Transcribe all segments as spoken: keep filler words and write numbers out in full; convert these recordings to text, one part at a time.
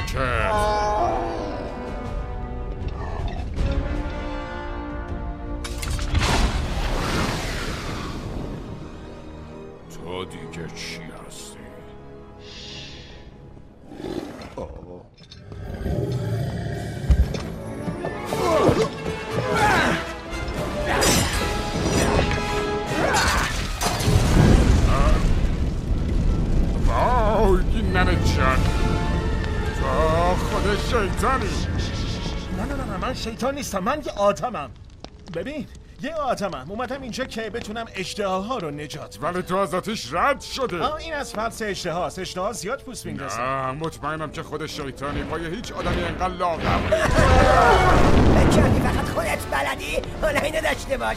ساکت. تو دیگه چی هستی؟ وای ننه جان، تو خود شیطانی. نه نه نه من شیطان نیستم، من یه آدمم. ببین یه آدمم اومدم اینجا که بتونم اشتهاها رو نجات بدم. ولی تو از آتیش رد شده. آه این از فرض اشتهاست. اشتها زیاد پوست میندازه. نه مطمئنم که خود شیطانی پای هیچ آدمی انقدر لاغر بچه‌ای فقط خودت بلدی. حالا اینو داشته باش.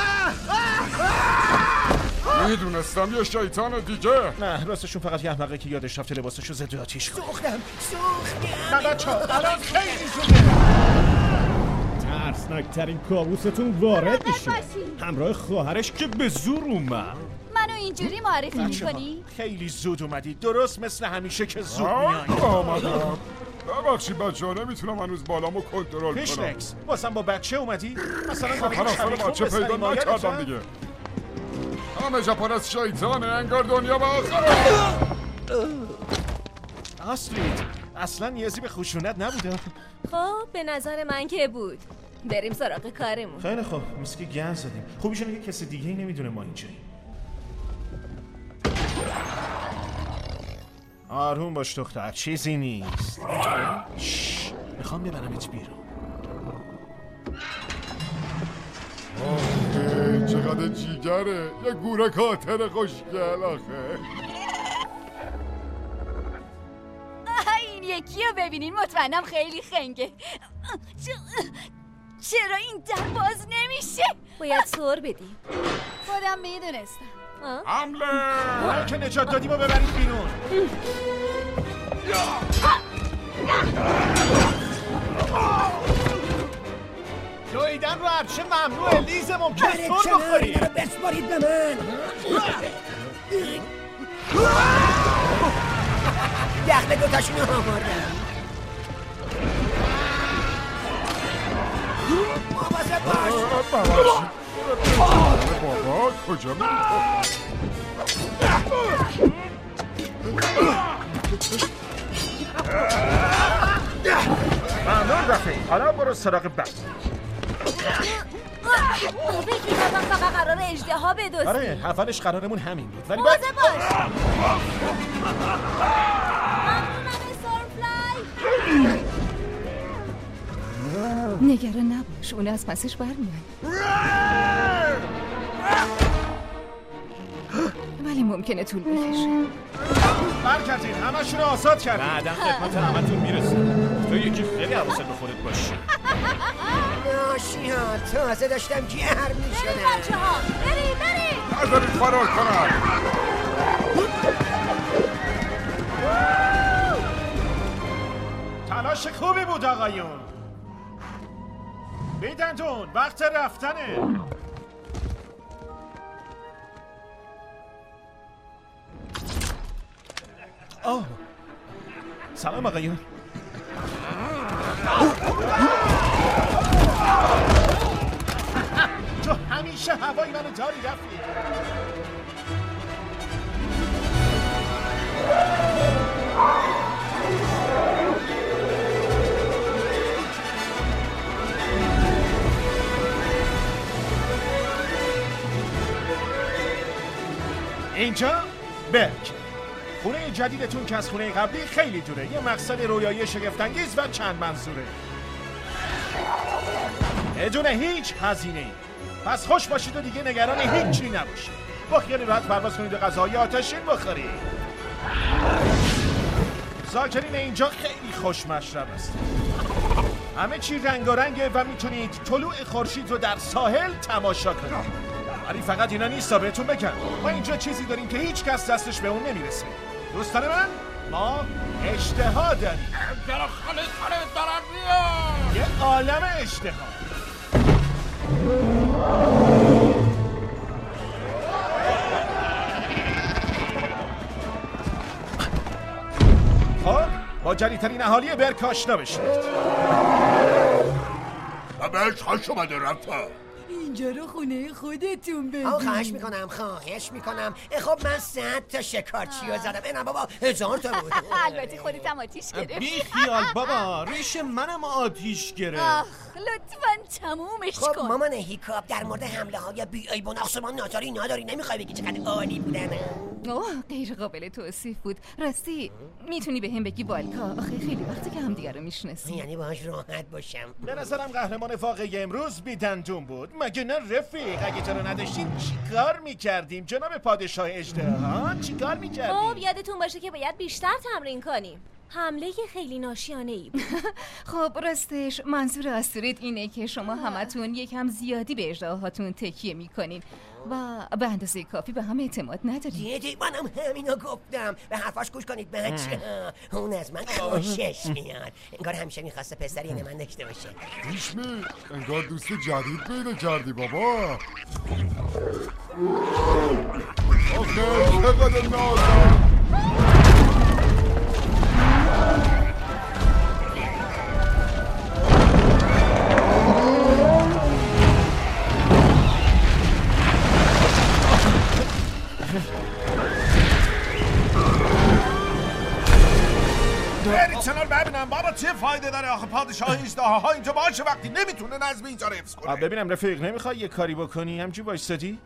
میدونستم یه شیطان دیگه. نه راستشون فقط یه احمقه که یادش رفته لباسشو ضد آتیش کنه. سوختم سوختم. نه بچه‌ها الان خیلی زوده. ترسناکترین کابوستون وارد میشه. همراه خواهرش که به زور اومد. منو اینجوری معرفی میکنی؟ خیلی زود اومدی، درست مثل همیشه که زود میای. آمدم. ببخشید بچه‌ها نمیتونم هنوز بالامو کنترل کنم. پیشلکس واسم با بچه اومدی؟ مثلا پرستار بچه پیدا نکردم دیگه. همه جا پر از شیطانه، انگار دنیا به آخره. آسترید اصلا نیازی به خشونت نبوده. خب به نظر من که بود. بریم سراغ کارمون. خیلی خوب مثل که گند زدیم. خوبیش اینه که کسی دیگه ای نمیدونه ما اینجاییم. آروم باش دختر، چیزی نیست. شش. میخوام ببرمت بیرون. آخه چقدر جیگره، یه گوره کاتر خوشگل آخه. این یکی رو ببینین مطمئنم خیلی خنگه. چرا این در باز نمیشه؟ باید سر بدیم. خودم میدونستم. حمله! اون که نجات دادیم رو ببرید بیرون. دویدن رو عرشه ممنوعه. لیز ممکنه سر بخوری. اینا رو بسپارید به من. دخل دوتاشون رو آوردم. مواظب باش. بابا کجا میری؟ ممنون رفیق. حالا برو سراغ بس. فکر می‌کردم فقط قرار اژدها بدزدی. آره اولش قرارمون همین بود ولی مواظب بعد باش. ممنونم سورفلای. نگران نباش، اون از پسش برمیاد. ولی ممکنه طول بکشه. برکتین همشون رو آزاد کردیم. بعدم خدمت همتون میرسیم. تو یکی خیلی حواست به خودت باشه. ناشی ها تازه داشتم گرم میشدم. بریم بچه ها بریم بریم. نذارید فرار کنم. تلاش خوبی بود آقایون. بیدندون وقت رفتنه. آه سلام آقایون. تو همیشه هوای منو داری رفیق. اینجا برگ خونه جدیدتون که از خونه قبلی خیلی دوره. یه مقصد رویایی شگفت‌انگیز و چند منظوره بدون هیچ هزینه‌ای. پس خوش باشید و دیگه نگران هیچی نباشید. با خیال راحت پرواز کنید و غذاهای آتشین بخورید. ساکنین اینجا خیلی خوش مشرب است. همه چی رنگارنگه و میتونید طلوع خورشید رو در ساحل تماشا کنید. ولی فقط اینا نیستا بهتون بگم ما اینجا چیزی داریم که هیچ کس دستش به اون نمیرسه. دوستان من ما اشتها داریم. خاله خاله دارم میاد. یه عالم اشتها. خب با جلیترین اهالی برک آشنا بشید. بهش خوش اومده رفتا. اینجا رو خونه خودتون بدید. آه خواهش میکنم خواهش میکنم. خب من صد تا شکارچی رو زدم. اینا بابا هزار تا بود. البته خودت هم آتیش گرفت. بی خیال بابا، ریش منم آتیش گرفت. آخ لطفاً تمومش خب کن. مامان هیکاپ در مورد حمله های بی ای بون آسمان ناتاری نداری؟ نمیخوای بگی چقدر عالی بودن؟ اوه غیر قابل توصیف بود. راستی میتونی به هم بگی بالکا؟ آخه خیلی وقتی که همدیگه رو میشناسیم. یعنی باهاش راحت باشم. به نظرم قهرمان واقعی امروز بیدندون بود. مگه نه رفیق؟ اگه تو رو نداشتیم چیکار میکردیم؟ جناب پادشاه اژدها چیکار خب میکردیم؟ یادتون باشه که باید بیشتر تمرین کنیم. حمله خیلی ناشیانه ای بود. خب راستش منظور آسترید اینه که شما همتون یکم زیادی به اژدهاهاتون تکیه میکنین و به اندازه کافی به هم اعتماد ندارین. دیدی منم همینو گفتم. به حرفاش گوش کنید بچه ها. اون از من خوشش میاد. انگار همیشه میخواسته پسری من داشته باشه. ریشمی انگار دوست جدید پیدا کردی بابا. آخه چقدر نازم. برید کنار ببینم بابا چه فایده داره آخه پادشاه اژدهاها اینجا باشه وقتی نمیتونه نظم اینجا رو حفظ کنه. ببینم رفیق نمیخوای یه کاری بکنی؟ همجوری وایسادی؟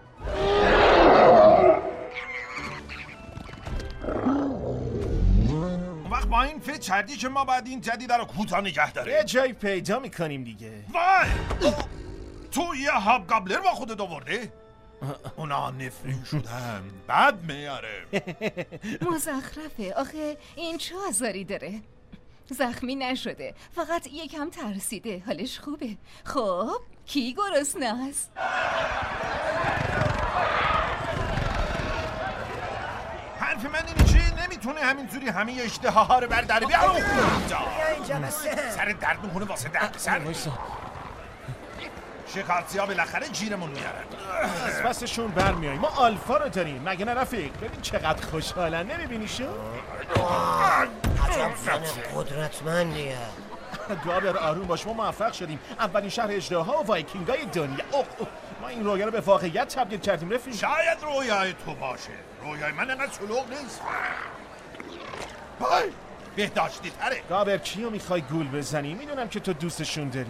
وقت با این فکر کردی که ما باید این جدید رو کوتاه نگه داریم. یه جایی پیدا میکنیم دیگه. وای تو یه هابگابلر با خودت آورده؟ اونا نفرین شدن بد میاره. مزخرفه. آخه این چه آزاری داره؟ زخمی نشده، فقط یکم ترسیده. حالش خوبه. خب کی گرسنه است؟ حرف من اینه چی؟ نمیتونه همینجوری همه اشتهاها رو برداره. بیا اینجا بسه. سر درد میکنه واسه درد سر. شکارچی ها بالاخره گیرمون میارن. از پسشون برمیاییم. ما آلفا رو داریم مگه نه رفیق؟ ببین چقدر خوشحالن. نمیبینیشو؟ عجب زن قدرتمندیه. گابر آروم باش. ما موفق شدیم اولین شهر اژدها و وایکینگای دنیا. اوه اوه. ما این رویا رو به واقعیت تبدیل کردیم رفیق. شاید رویای تو باشه. رویای من انقدر شلوغ نیست. های بهداشتی تره. گابر کیو میخوای گول بزنی؟ میدونم که تو دوستشون داری.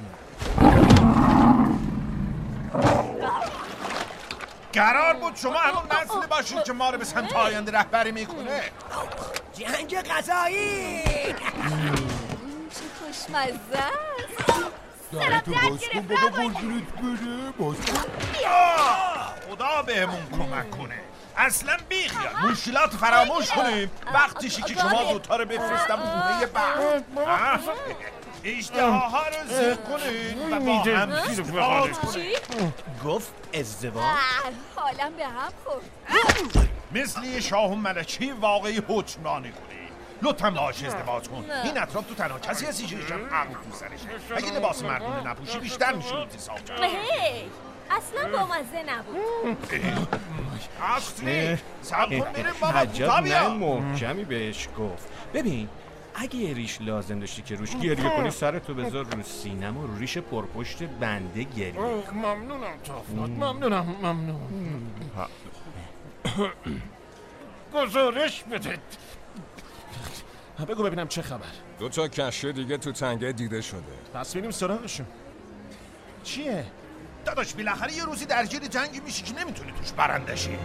قرار بود شما همون نسلی باشید که ما رو به سمت آینده رهبری میکنه. جنگ غذایی. چه خوشمزه است. داره تو باز کن بابا قربونت بره. باز کن. خدا بهمون کمک کنه. اصلا بیخیال مشکلات فراموش کنیم. وقتیشی که شما دوتا رو بفرستم خونه بعد اشتهاها رو زیر کنید و با هم ازدواج کنید. گفت ازدواج؟ حالم به هم خورد. مثل یه شاه و ملکی واقعی حکمرانی کنید. لطفا باهاش ازدواج کن. این اطراف تو تنها کسی هستی که ایشان عقل تو سرشه. اگه لباس مردونه نپوشی بیشتر میشه انتصاب کرد. هی اصلا بامزه نبود. اصلی سب کن میریم بابا عجب کوتا نه بیا. محکمی بهش گفت. ببین اگه یه ریش لازم داشتی که روش گریه کنی سرتو بذار رو سینم و رو ریش پرپشت بنده گریه. ممنونم تافلات. ممنونم ممنون. گزارش بده. بگو ببینم چه خبر. دو تا کشه دیگه تو تنگه دیده شده. پس بریم سراغشون. چیه؟ داداش بالاخره یه روزی درگیر جنگی میشی که نمیتونی توش برنده شی.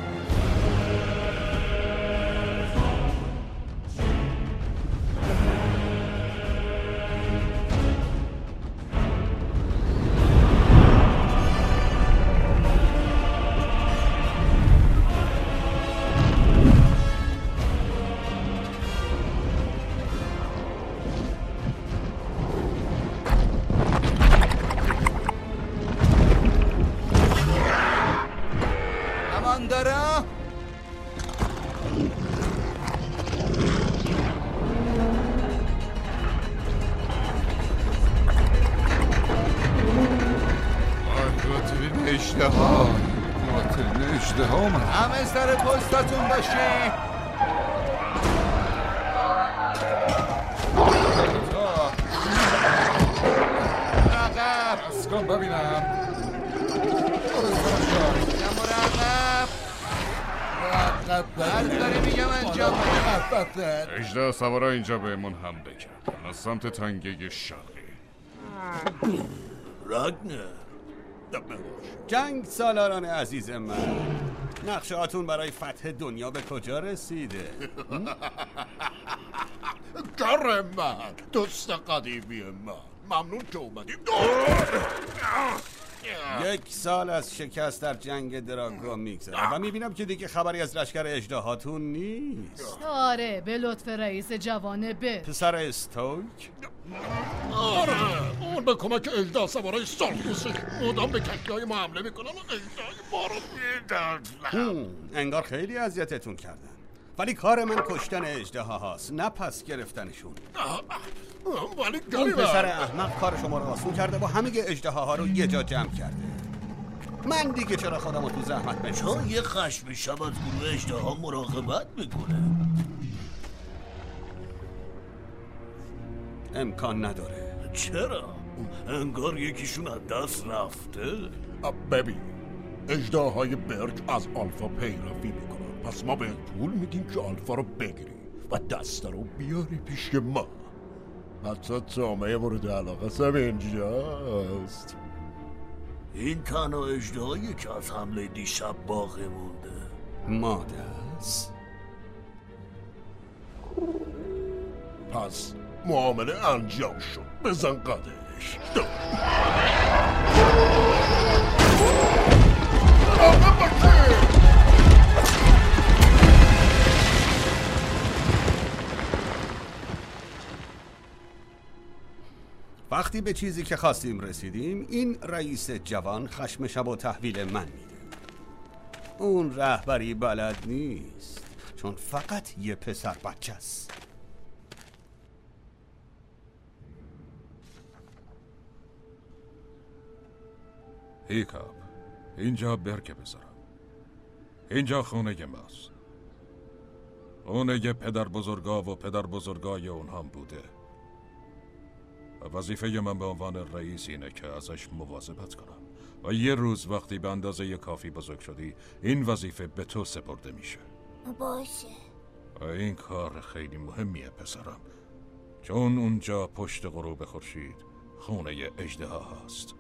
اشتها قاتل اشتها من همه سر پستتون باشین. اژدها سوارا اینجا بهمون حمله کرد از سمت تنگه شرقی. راگنر جنگ سالاران عزیز من، نقشه هاتون برای فتح دنیا به کجا رسیده؟ در من دوست قدیمی من، ممنون که اومدیم. یک سال از شکست در جنگ دراگو میگذره و میبینم که دیگه خبری از لشکر اژدهاتون نیست. آره به لطف رئیس جوانه به پسر استوک؟ آره اون به کمک اژدها سوارای سالخوصش مدام به کشتی‌های ما حمله میکنن و اژدهای ما رو میدن. انگار خیلی اذیتتون کردن، ولی کار من کشتن اژدها هاست نه پس گرفتنشون. ولی اون پسر احمق کار شما رو آسون کرده و همه اژدها ها رو یه جا جمع کرده. من دیگه چرا خودم رو تو زحمت بندازم؟ چون یه خشم شب از گروه اژدها مراقبت میکنه. امکان نداره. چرا؟ انگار یکیشون از دست رفته. ببین اژدهاهای برج از آلفا پیروی میکنن، پس ما به پول میدیم که آلفا رو بگیری و دسته رو بیاری پیش ما. حتی جامعه مورد علاقه سم اینجاست. این تنها اژدهایی که از حمله دیشب باقی مونده. مادرس؟ پس معامله انجام شد، بزن قدش. وقتی به چیزی که خواستیم رسیدیم، این رئیس جوان خشم شب و تحویل من میده. اون رهبری بلد نیست، چون فقط یه پسر بچه است. هیکاب، اینجا برکه بذارم. اینجا خونه ماست. خونه پدر بزرگا و پدر بزرگای اونها بوده. و وظیفه من به عنوان رئیس اینه که ازش مواظبت کنم. و یه روز وقتی به اندازه کافی بزرگ شدی، این وظیفه به تو سپرده میشه. باشه. و این کار خیلی مهمیه پسرم، چون اونجا پشت غروب خورشید خونه اژدها هست.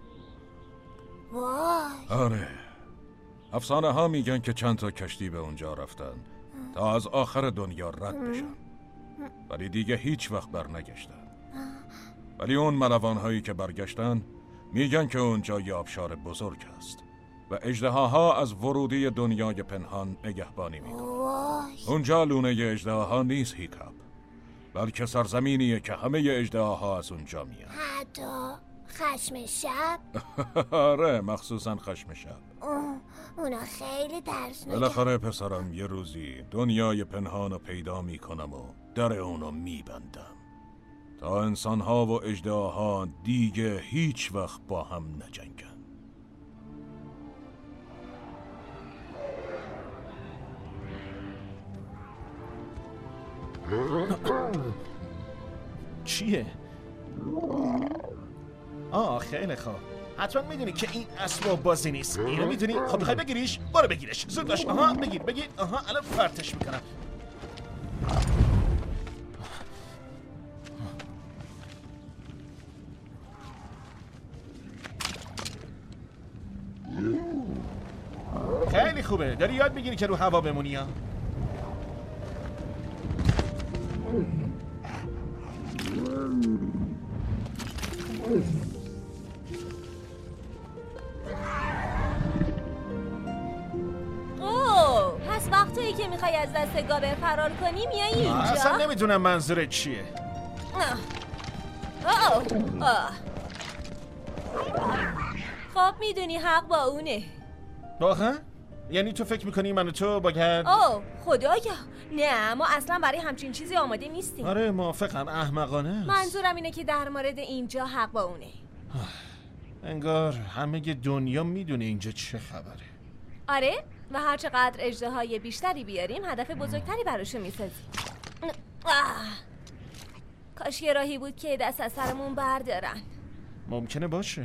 وای. آره، افسانه ها میگن که چند تا کشتی به اونجا رفتن تا از آخر دنیا رد بشن، ولی دیگه هیچ وقت بر نگشتن. ولی اون ملوان هایی که برگشتن میگن که اونجا یه آبشار بزرگ هست و اژدهاها از ورودی دنیای پنهان نگهبانی میکنن. اونجا لونه اژدهاها نیست هیکاب، بلکه سرزمینیه که همه اژدهاها از اونجا میان. حتی خشم شب؟ آره، مخصوصا خشم شب. اونا خیلی ترسناکه. بالاخره پسرم یه روزی دنیای پنهان رو پیدا میکنم و در اونو میبندم تا انسانها و اژدهاها دیگه هیچ وقت با هم نجنگن. چیه؟ آه خیلی خوب. حتما میدونی که این اسباب بازی نیست. اینو میدونی؟ خب میخوای بگیریش؟ برو بگیرش. زود باش. آها بگیر بگیر. آها الان پرتش میکنم. خیلی خوبه. داری یاد میگیری که رو هوا بمونی ها. اوه، پس وقتی که میخوای از دست گابر فرار کنی میای اینجا؟ اصلا نمیدونم منظورت چیه. آه. آه. خب میدونی حق با اونه. واقعا؟ یعنی تو فکر میکنی من و تو باید؟ اوه خدایا نه، ما اصلا برای همچین چیزی آماده نیستیم. آره موافقم، احمقانه است. منظورم اینه که در مورد اینجا حق با اونه. انگار همه دنیا میدونه اینجا چه خبره. آره و هر چقدر اژدهای بیشتری بیاریم هدف بزرگتری براشو میسازیم. کاش یه راهی بود که دست از سرمون بردارن. ممکنه باشه.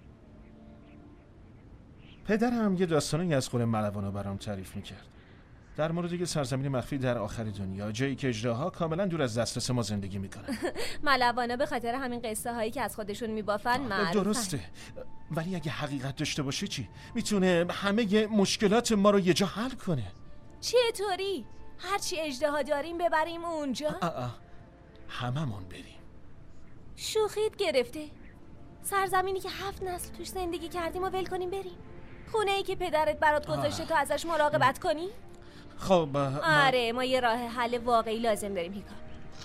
پدرم یه داستانی از خور ملوانا برام تعریف میکرد. در مورد یه سرزمین مخفی در آخر دنیا، جایی که اژدها کاملا دور از دسترس ما زندگی میکنن. ملوانا به خاطر همین قصه هایی که از خودشون میبافن معروفن. درسته، ولی اگه حقیقت داشته باشه چی؟ میتونه همه مشکلات ما رو یه جا حل کنه. چطوری؟ هرچی اژدها داریم ببریم اونجا؟ آه آه. هممون بریم. شوخیت گرفته. سرزمینی که هفت نسل توش زندگی کردیم و ول کنیم بریم. خونه ای که پدرت برات گذاشته تو ازش مراقبت کنی؟ خب ما... آره ما یه راه حل واقعی لازم داریم هیکا.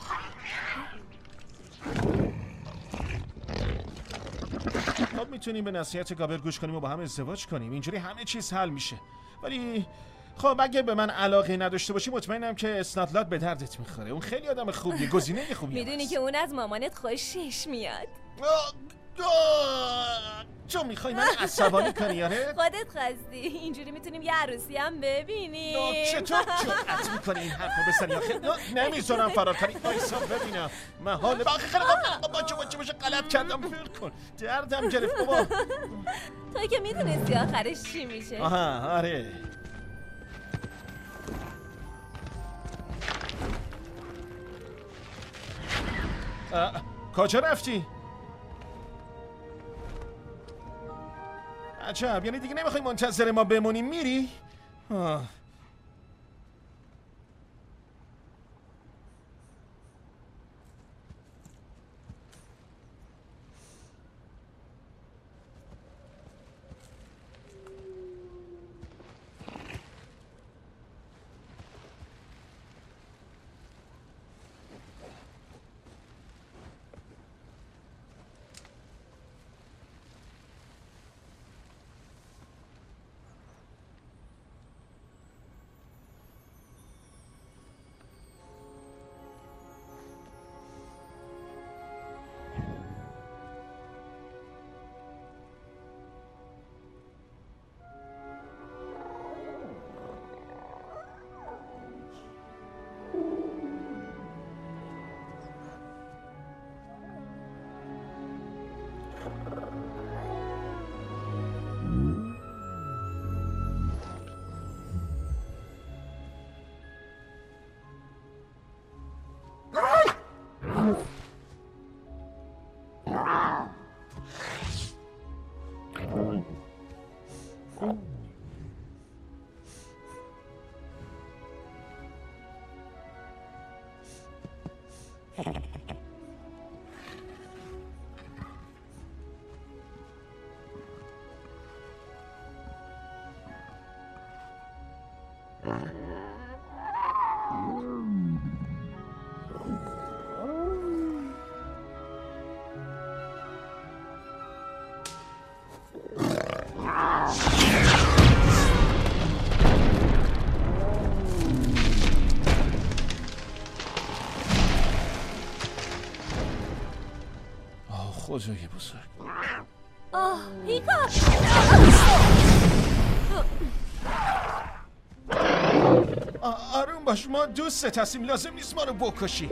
خب میتونیم به نصیحت گابر گوش کنیم و با هم ازدواج کنیم. اینجوری همه چیز حل میشه. ولی خب اگه به من علاقه نداشته باشی مطمئنم که اسناتلات به دردت میخوره. اون خیلی آدم خوبیه، گزینه خوبیه. میدونی که اون از مامانت خوشش میاد. تو میخوای من عصبانی کنی آره؟ خودت خواستی. اینجوری میتونیم یه عروسی هم ببینیم. چطور جرأت میکنی این حرفو بزنی آخه؟ نمیذارم فرار کنی. وایسا ببینم. محاله. آخه خیلی خوب باشه باشه باشه غلط کردم. ول کن. دردم گرفت بابا. تو که میدونستی آخرش چی میشه. آها آره. کجا رفتی؟ عجب، یعنی دیگه نمیخوای منتظر ما بمونیم میری؟ آه. خدای بزرگ. آه هیکا. آروم باش، ما دوست هستیم، لازم نیست ما رو بکشی.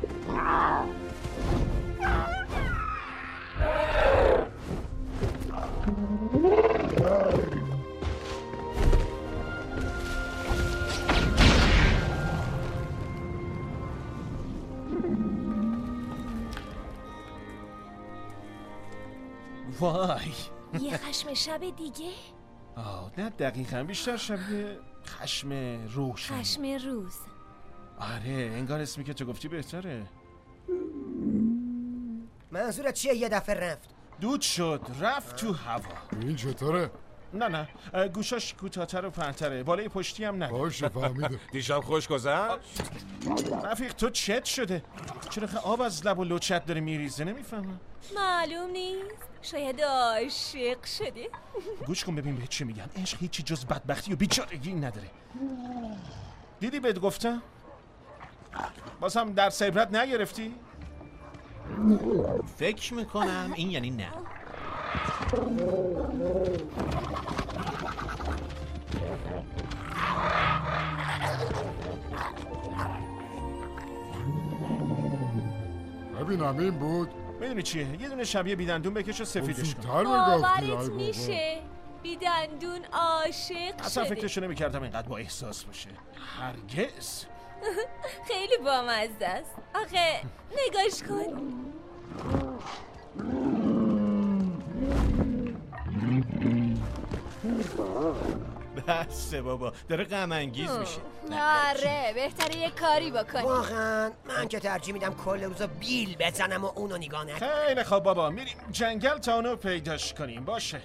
وای یه خشم شب دیگه؟ آه نه دقیقا، بیشتر شبیه خشم روشن. خشم روز. آره انگار اسمی که تو گفتی بهتره. منظورت چیه یه دفعه رفت؟ دود شد، رفت تو هوا. این چطوره؟ نه نه گوشاش کوتاه‌تر و پهن‌تره، بالای پشتی هم نه. باشه فهمیده. دیشب خوش گذشت؟ رفیق تو چت شده؟ چرا خیلی آب از لب و لوچت داره میریزه؟ نمیفهمم. معلوم نیست، شاید عاشق شده. گوش کن ببین بهت چی میگم. عشق هیچی جز بدبختی و بیچارگی نداره. دیدی بهت گفتم؟ باز هم درس عبرت نگرفتی؟ فکر میکنم این یعنی نه. ببینم این بود. میدونی چیه؟ یه دونه شبیه بیدندون بکش و سفیدش کن. باورت میشه بیدندون عاشق اصلا شده. فکرشو نمی‌کردم اینقدر با احساس باشه. هرگز. خیلی بامزه است. آخه نگاش کن. بسه بابا، داره غم انگیز میشه. آره بهتره یه کاری بکنی. واقعا من که ترجیح میدم کل روزا بیل بزنم و اونو نگاه نکنم. خیلی خوب بابا، میریم جنگل تا اونو پیداش کنیم. باشه.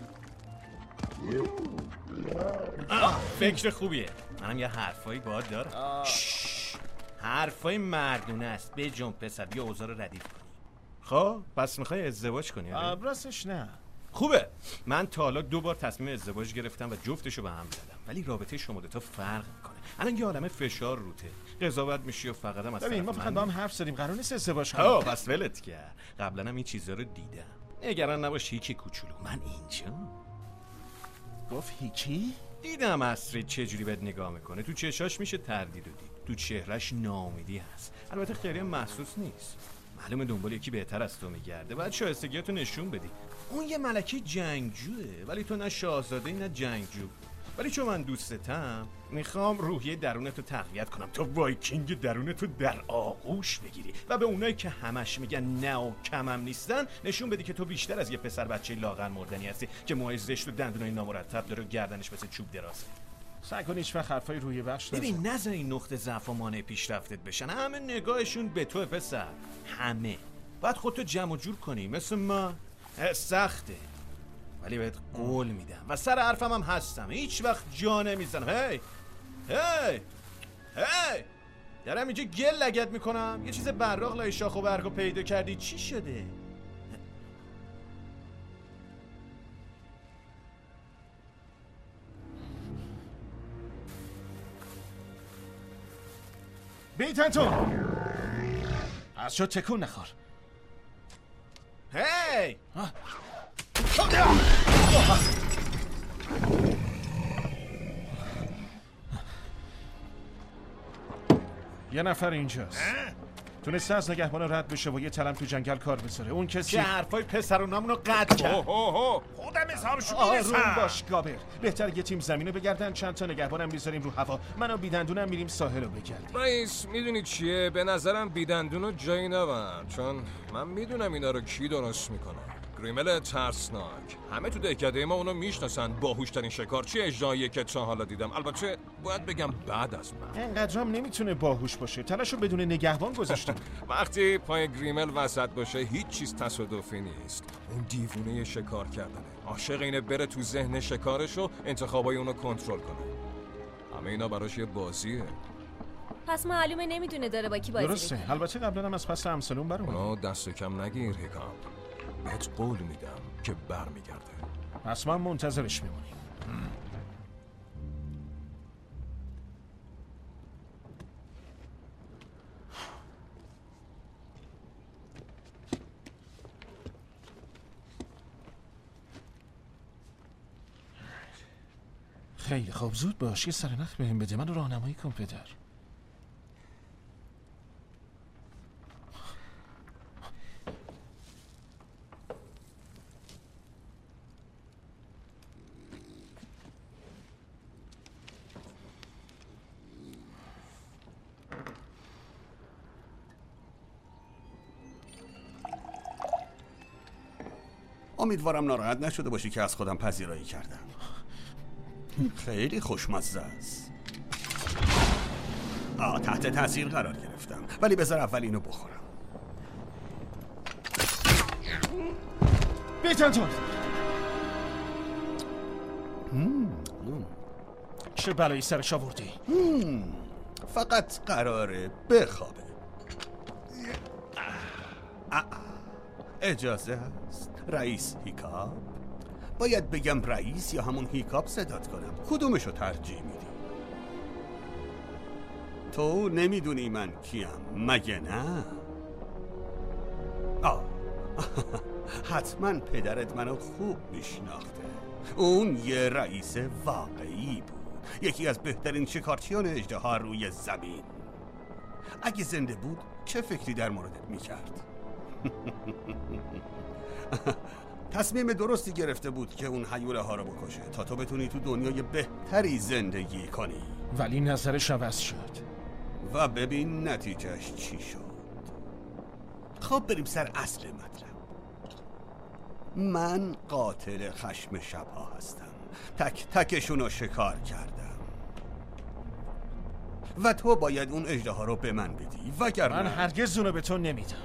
آه، فکر خوبیه. منم یه حرفایی باهات دارم. حرفای مردونه است. به جنب پسر، بیا اوضاع رو ردیف کنی. خب پس میخوای ازدواج کنی؟ راستش نه. خوبه. من تا حالا دو بار تصمیم ازدواج گرفتم و جفتشو به هم زدم، ولی رابطه شما دو تا فرق میکنه. الان یه عالمه فشار روته، قضاوت میشی و فقط هم از ببین ما طرف فقط من با هم حرف زدیم، قرار نیست ازدواج کنیم. آه بس ولت کرد. قبلا هم این چیزا رو دیدم. نگران نباش هیچی کوچولو، من اینجا. گفت هیچی؟ دیدم اسرید چجوری بهت نگاه میکنه. تو چشاش میشه تردید و دید، تو چهرش ناامیدی هست. البته خیلی محسوس نیست، معلومه دنبال یکی بهتر از تو میگرده. باید شایستگیاتو نشون بدی. اون یه ملکی جنگجوه، ولی تو نه شاهزاده نه جنگجو. ولی چون من دوستتم میخوام روحیه درونتو تقویت کنم تا وایکینگ درونتو در آغوش بگیری و به اونایی که همش میگن نه و کمم نیستن نشون بدی که تو بیشتر از یه پسر بچه لاغر مردنی هستی که موهای زشت و دندونای نامرتب داره و گردنش مثل چوب درازه. سعی کن هیچ وقت حرفای روی بخش نزن. ببین نذار این نقطه ضعف و مانع پیشرفتت بشن. همه نگاهشون به تو پسر، همه. باید خودتو جمع جور کنی مثل من. سخته ولی بهت قول میدم و سر حرفم هم هستم، هیچ وقت جا نمیزنم. هی هی هی دارم اینجا گل لگت میکنم. یه چیز براق لای شاخ و برگو پیدا کردی، چی شده؟ بیتن تو از شد تکون نخور. هی یه نفر اینجاست، تونسته از نگهبان رد بشه و یه تلم تو جنگل کار بذاره. اون کسی چه حرفای پسرونامونو قطع کرد. خودم حساب شو آروم باش گابر. بهتر یه تیم زمینو بگردن، چند تا نگهبانم میذاریم رو هوا، من و بیدندونم میریم ساحل رو بگردیم. رئیس میدونی چیه؟ به نظرم بیدندونو جایی نبر، چون من میدونم اینا رو کی درست میکنه. گریمل ترسناک، همه تو دهکده ما اونو میشناسن. باهوشترین شکارچی اژدهاییه که تا حالا دیدم. البته باید بگم بعد از من. اینقدرام نمیتونه باهوش باشه، تلاشو بدون نگهبان گذاشتیم. وقتی پای گریمل وسط باشه هیچ چیز تصادفی نیست. اون دیوونه شکار کردنه، عاشق اینه بره تو ذهن شکارش و انتخابای اونو کنترل کنه. همه اینا براش یه بازیه. پس معلومه نمیدونه داره با کی بازی درسته. میکنه. البته قبلا هم از پس امسالون برام. اونا دست کم نگیر هیکام، بهت قول میدم که برمیگرده. پس ما منتظرش میمونیم. خیلی خوب، زود باش، یه سرنخ بهم بده، منو راهنمایی کن پدر. امیدوارم ناراحت نشده باشی که از خودم پذیرایی کردم. خیلی خوشمزه است. آه تحت تاثیر قرار گرفتم، ولی بذار اول اینو بخورم. بیتن تو چه بلایی سرش آوردی؟ فقط قراره بخوابه. اجازه هست رئیس هیکاپ؟ باید بگم رئیس یا همون هیکاپ صدات کنم؟ کدومشو ترجیح میدی؟ تو نمیدونی من کیم مگه نه؟ آه حتما پدرت منو خوب میشناخته. اون یه رئیس واقعی بود، یکی از بهترین شکارچیان اژدها روی زمین. اگه زنده بود چه فکری در موردت میکرد؟ تصمیم درستی گرفته بود که اون هیوله ها رو بکشه تا تو بتونی تو دنیای بهتری زندگی کنی. ولی نظرش عوض شد و ببین نتیجهش چی شد. خب بریم سر اصل مطلب. من قاتل خشم شبها هستم. تک تکشون رو شکار کردم و تو باید اون اژدها رو به من بدی، وگرنه من هرگز اونو به تو نمیدم.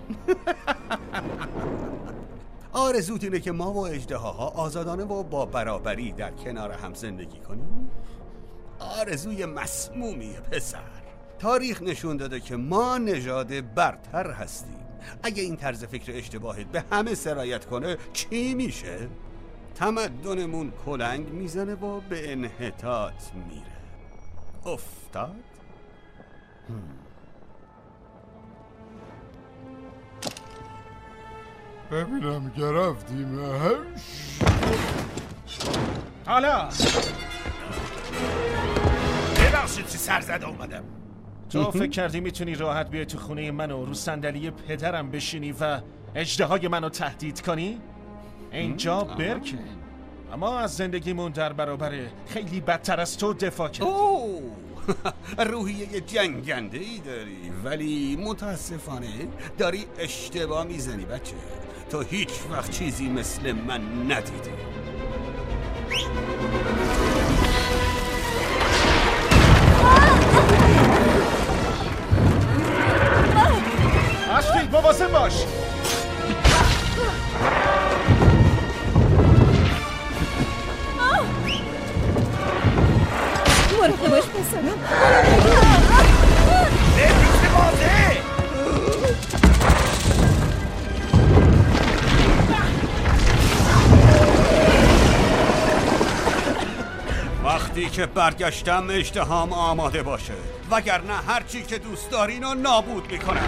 آرزوت اینه که ما و اژدهاها آزادانه و با برابری در کنار هم زندگی کنیم؟ آرزوی مسمومیه پسر. تاریخ نشون داده که ما نژاد برتر هستیم. اگه این طرز فکر اشتباهت به همه سرایت کنه چی میشه؟ تمدنمون کلنگ میزنه و به انحطاط میره. افتاد؟ ببینم گرفتیمش. حالا ببخشید چی سرزده اومدم. تو فکر کردی میتونی راحت بیای تو خونه من و رو صندلی پدرم بشینی و اژدهای منو تهدید کنی؟ اینجا برکه. اما از زندگیمون در برابر خیلی بدتر از تو دفاع کردی. اوه روحیه جنگنده ای داری، ولی متاسفانه داری اشتباه میزنی بچه. تو هیچ وقت چیزی مثل من ندیدی. اشتی مواظب باش. مراقب باش پسرم. نمیشه بازه. وقتی که برگشتم اشتهام آماده باشه، وگرنه هر چی که دوست دارین رو نابود میکنم.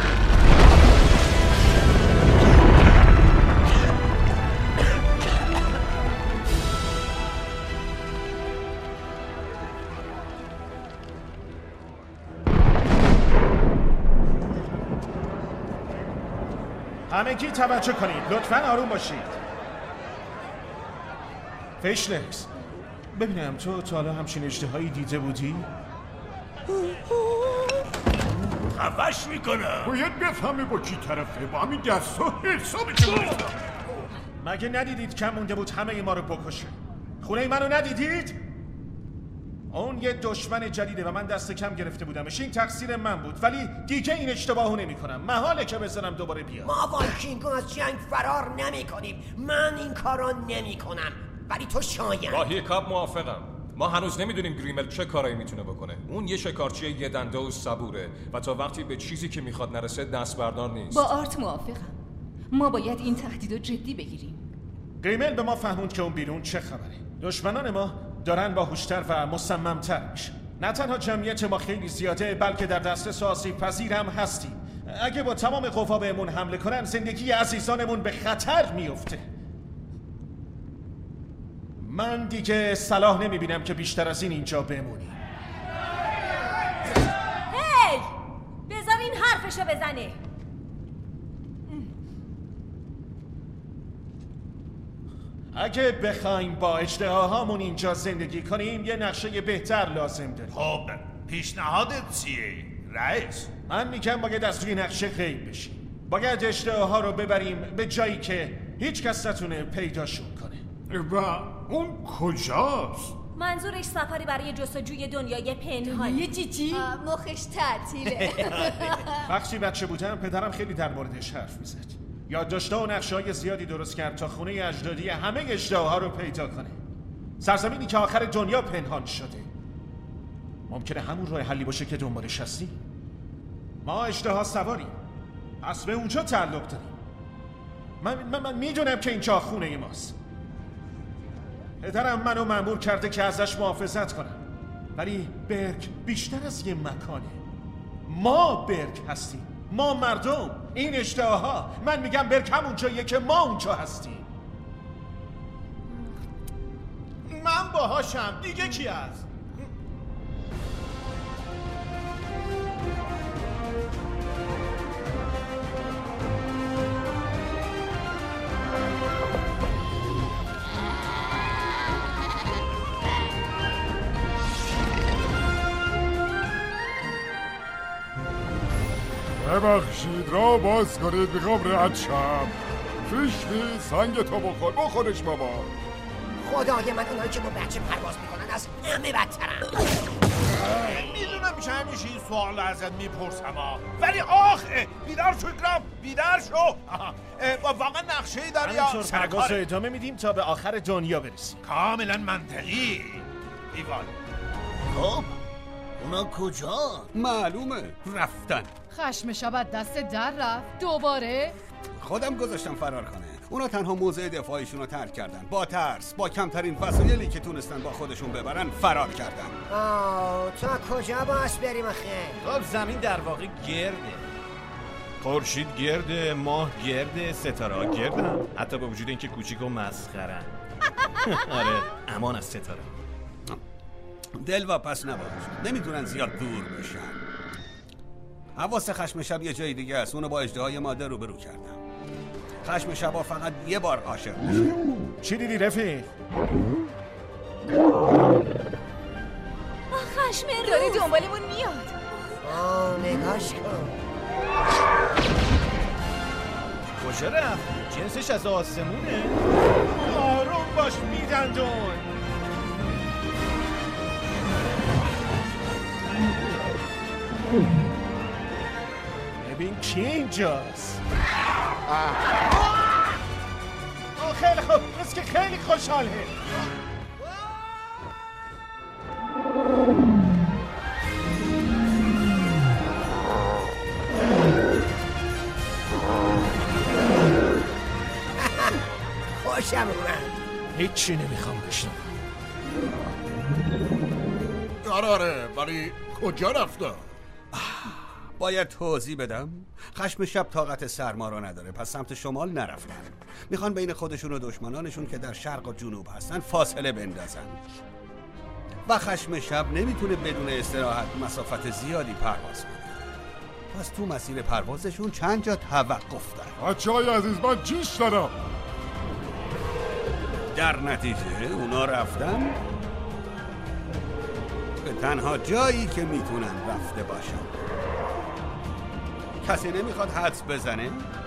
همگی توجه کنید، لطفاً آروم باشید. فیشلکس، ببینم تو تا حالا همچین اژدهایی دیده بودی؟ خفش میکنم. باید بفهمه با کی طرفه. با همین دست ها حسابی که بودم. مگه ندیدید کم مونده بود همه ما رو بکشه؟ خونه منو ندیدید؟ اون یه دشمن جدیده و من دست کم گرفته بودمش. این تقصیر من بود، ولی دیگه این اشتباهو نمی کنم. محاله که بزنم دوباره بیاد. ما وایکینگ از جنگ فرار نمی کنیم. من این کارا نمی کنم، ولی تو شاید. با هیکاب موافقم. ما هنوز نمیدونیم گریمل چه کارایی میتونه بکنه. اون یه شکارچی یه دنده و صبوره و تا وقتی به چیزی که میخواد نرسه دست بردار نیست. با آرت موافقم. ما باید این تهدیدو جدی بگیریم. گریمل به ما فهموند که اون بیرون چه خبره. دشمنان ما دارن باهوشتر و مصممتر میشن. نه تنها جمعیت ما خیلی زیاده، بلکه در دسترس آسیب پذیر هم هستیم. اگه با تمام قوا بهمون حمله کنن، زندگی عزیزانمون به خطر میفته. من دیگه صلاح نمیبینم که بیشتر از این اینجا بمونی. هی! بذار این حرفشو بزنه. اگه بخوایم با اجدهاهامون اینجا زندگی کنیم، یه نقشه بهتر لازم داریم. خب پیشنهادت چیه رئیس؟ من میگم باید از روی نقشه غیب بشیم. باید اجدهاها رو ببریم به جایی که هیچ کس نتونه پیداشون کنه. و اون کجاست؟ منظورش سفری برای جستجوی دنیای پنهانی. جیجی مخش تعطیله. وقتی بچه بودم پدرم خیلی در موردش حرف میزد. یادداشت‌ها و نقشه‌های زیادی درست کرد تا خونه اجدادی همه اژدهاها رو پیدا کنه. سرزمینی که آخر دنیا پنهان شده. ممکنه همون راه حلی باشه که دنبالش هستی. ما اژدها سواریم. پس به اونجا تعلق داریم. من من, من میدونم که اینجا خونه ماست. پدرم منو مأمور کرده که ازش محافظت کنم. ولی برگ بیشتر از یه مکانه. ما برگ هستیم. ما مردم، این اژدهاها. من میگم برگ همون جاییه که ما اونجا هستیم. من باهاشم. دیگه کی هست؟ ببخشید را باز کنید، میخوام رد شم. فیشمی سنگ تو بخور، بخورش بابا. خدای من اونایی که با بچه پرواز میکنن از همه بدترن. میدونم میشه همیشه این سوال ازت میپرسم ها، ولی آخه بیدار شو گرام، بیدار شو. واقعا نقشه ای داری یا همینطور پرواز رو ادامه میدیم تا به آخر دنیا برسیم. کاملا منطقی. ایوان خب اونا کجا؟ معلومه رفتن. خشم شب دست در رفت دوباره. خودم گذاشتم فرار کنه. اونا تنها موضع دفاعیشون رو ترک کردن. با ترس، با کمترین وسایلی که تونستن با خودشون ببرن فرار کردن. آه تا کجا باز بریم آخه؟ خب زمین در واقع گرده. خورشید گرده، ماه گرده، ستاره ها گردن. حتی با وجود اینکه کوچیک و مسخرن. آره امان از ستاره. دل و پس نباش، نمیتونن زیاد دور بشن. حواس خشم شب یه جای دیگه است. اونو با اژدهای ماده روبرو کردم. خشم شبا فقط یه بار عاشق میشه. چی دیدی رفیق؟ خشم روز داره دنبالمون میاد. آه نگاش کن. کجا رفت؟ جنسش از آسمونه؟ آروم باش میدندون. ببین کی اینجاست. آه خیلی خوب، بس که خیلی خوشحاله. خوشم اومد. هیچی نمیخوام بشنوم. آره آره ولی کجا رفتن؟ باید توضیح بدم. خشم شب طاقت سرما رو نداره، پس سمت شمال نرفتن. میخوان بین خودشون و دشمنانشون که در شرق و جنوب هستن فاصله بندازن. و خشم شب نمیتونه بدون استراحت مسافت زیادی پرواز کنه. پس تو مسیر پروازشون چند جا توقف دارن. بچه‌های عزیز من جیش دارم. در نتیجه اونا رفتن به تنها جایی که میتونن رفته باشن. کسی نمیخواد حدس بزنه؟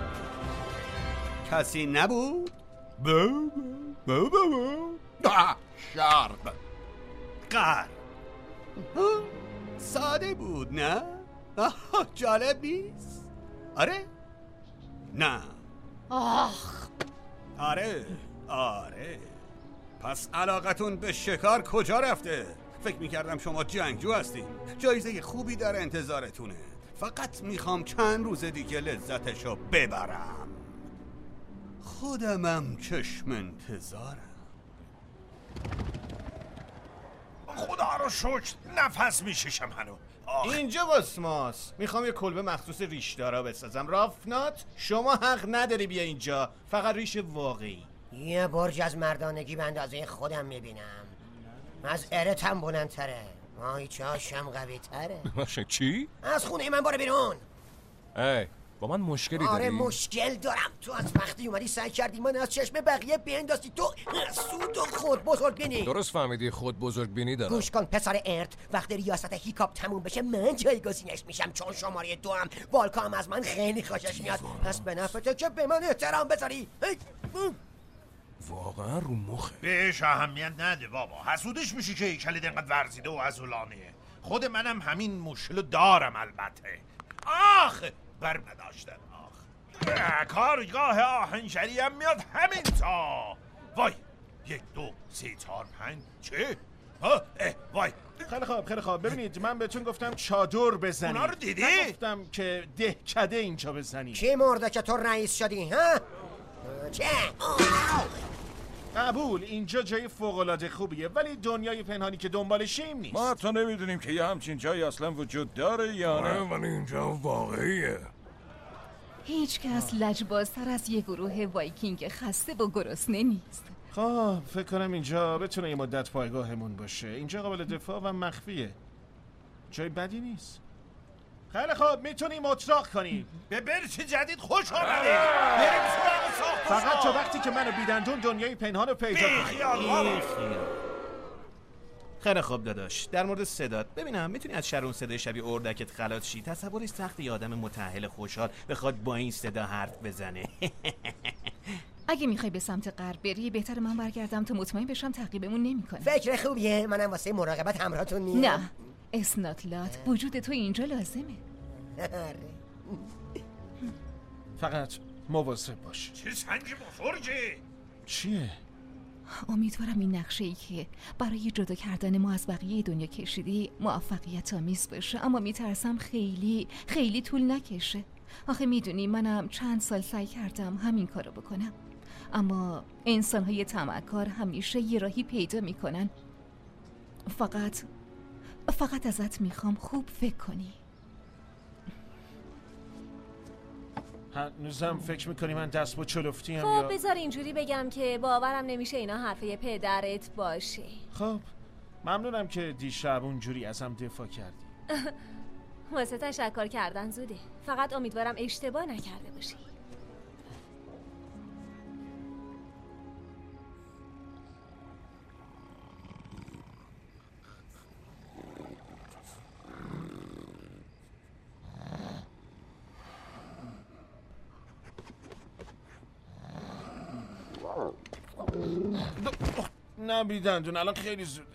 کسی نبود؟ با با با با شرق غرب. ساده بود نه؟ جالب نیست؟ آره؟ نه. آخ آره آره. پس علاقتون به شکار کجا رفته؟ فکر میکردم شما جنگجو هستین. جایزه خوبی در انتظارتونه. فقط میخوام چند روز دیگه لذتشو ببرم. خودمم چشم انتظارم. خدا رو شکر نفس میششم هنو. اینجا واسماس. میخوام یه کلبه مخصوص ریشدارا بسازم. رافنات شما حق نداری بیا اینجا، فقط ریش واقعی. یه برج از مردانگی به اندازه خودم میبینم. از ارتم بلندتره، ماهیچه هاشم قوی تره. باشه چی؟ از خونه من باره بیرون. ای با من مشکلی داری؟ آره مشکل دارم. تو از وقتی اومدی سعی کردی من از چشم بقیه بیندازی. تو سود و خود بزرگ بینی. درست فهمیدی خود بزرگ بینی دارم. گوش کن پسر ارت، وقتی ریاست هیکاپ تموم بشه من جایگزینش میشم، چون شماره دو هم والکا هم از من خیلی خوشش میاد. پس به نفعته که به من احترام بذاری. واقعا رو مخه. بهش اهمیت نده بابا، حسودش میشی که هیکل دقت ورزیده و عضلانیه. خود منم همین مشکلو دارم البته. آخ بر نداشتن. آخ کارگاه آهنشری هم میاد همین تا. وای یک دو سه چهار پنج چه؟ ها وای خیلی خوب خیلی خوب. ببینید من بهتون گفتم چادر بزنید. اونا رو دیدی؟ گفتم که دهکده اینجا بزنید. کی مرده که تو رئیس شدی ها؟ چه؟ قبول، اینجا جای فوق‌العاده خوبیه، ولی دنیای پنهانی که دنبالشیم نیست. ما حتی نمیدونیم که یه همچین جایی اصلا وجود داره یا نه. ولی اینجا واقعیه. هیچ کس لجبازتر از یه گروه وایکینگ خسته و گرسنه نیست. خب فکر کنم اینجا بتونه یه مدت پایگاهمون باشه. اینجا قابل دفاع و مخفیه، جای بدی نیست. خیلی خوب میتونیم اتراق کنیم. به برج جدید خوش آمدید. بریم سراغ ساخت. فقط تا وقتی که منو بیدندون دنیای پنهان رو پیدا کنیم. خیلی خوب داداش. در مورد صدات ببینم میتونی از شر اون صدای شبیه اردکت خلاص شی؟ تصورش سخت یه آدم متأهل خوشحال بخواد با این صدا حرف بزنه. اگه میخوای به سمت غرب بری بهتر من برگردم تا مطمئن بشم تعقیبمون نمیکنه. فکر خوبیه، منم واسه مراقبت همراهتون میام. نه اسناتلات، وجود تو اینجا لازمه. فقط مواظب باش. چه سنگ بزرگی؟ چیه؟ امیدوارم این نقشه‌ای که برای جدا کردن ما از بقیه دنیا کشیدی موفقیت آمیز باشه، اما میترسم خیلی خیلی طول نکشه. آخه میدونی منم چند سال سعی کردم همین کارو بکنم، اما انسان‌های طمع‌کار همیشه یه راهی پیدا میکنن. فقط فقط ازت میخوام خوب فکر کنی. هنوزم فکر میکنی من دست با چلفتیم خب یا؟ بذار اینجوری بگم که باورم نمیشه اینا حرفه پدرت باشه. خب ممنونم که دیشب اونجوری ازم دفاع کردی. واسه تشکر کردن زوده. فقط امیدوارم اشتباه نکرده باشی. نه بیدندون الان خیلی زوده.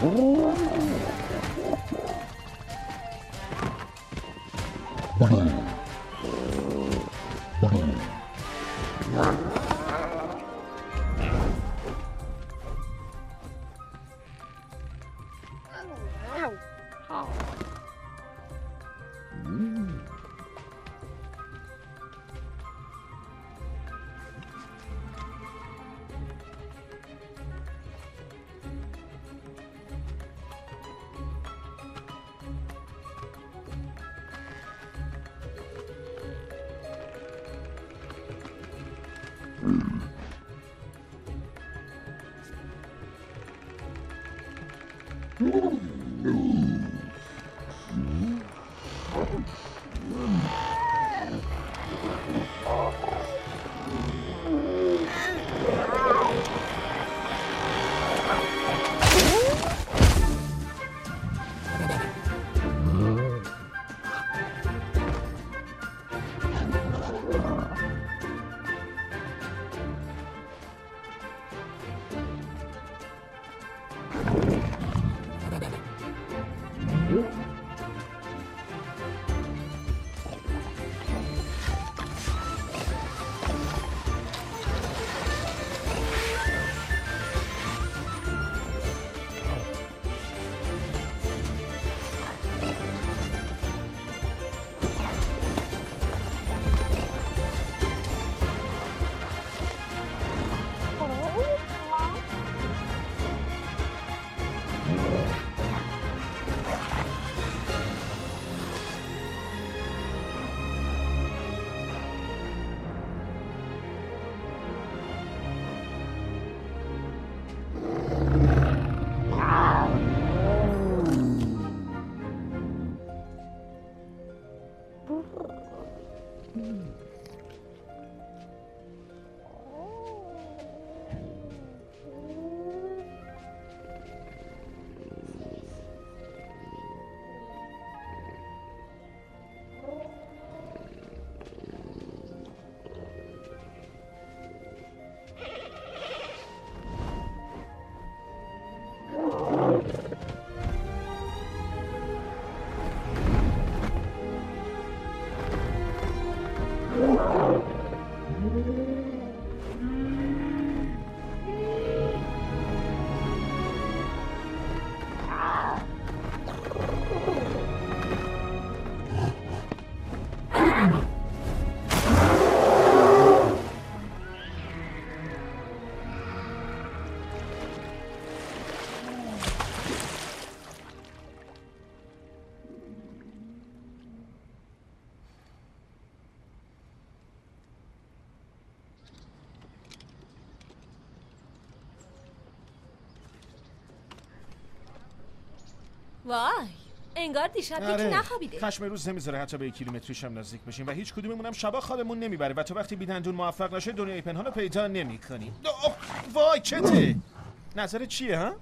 وای انگار دیشب یکی نخوابیده. خشم روز نمیذاره حتی به یک کیلومتریش هم نزدیک بشیم و هیچ کدوممون هم شبا خوابمون نمیبره و تو وقتی بیدندون موفق نشه دنیای پنهان رو پیدا نمی‌کنی. وای چته؟ نظرت چیه ها؟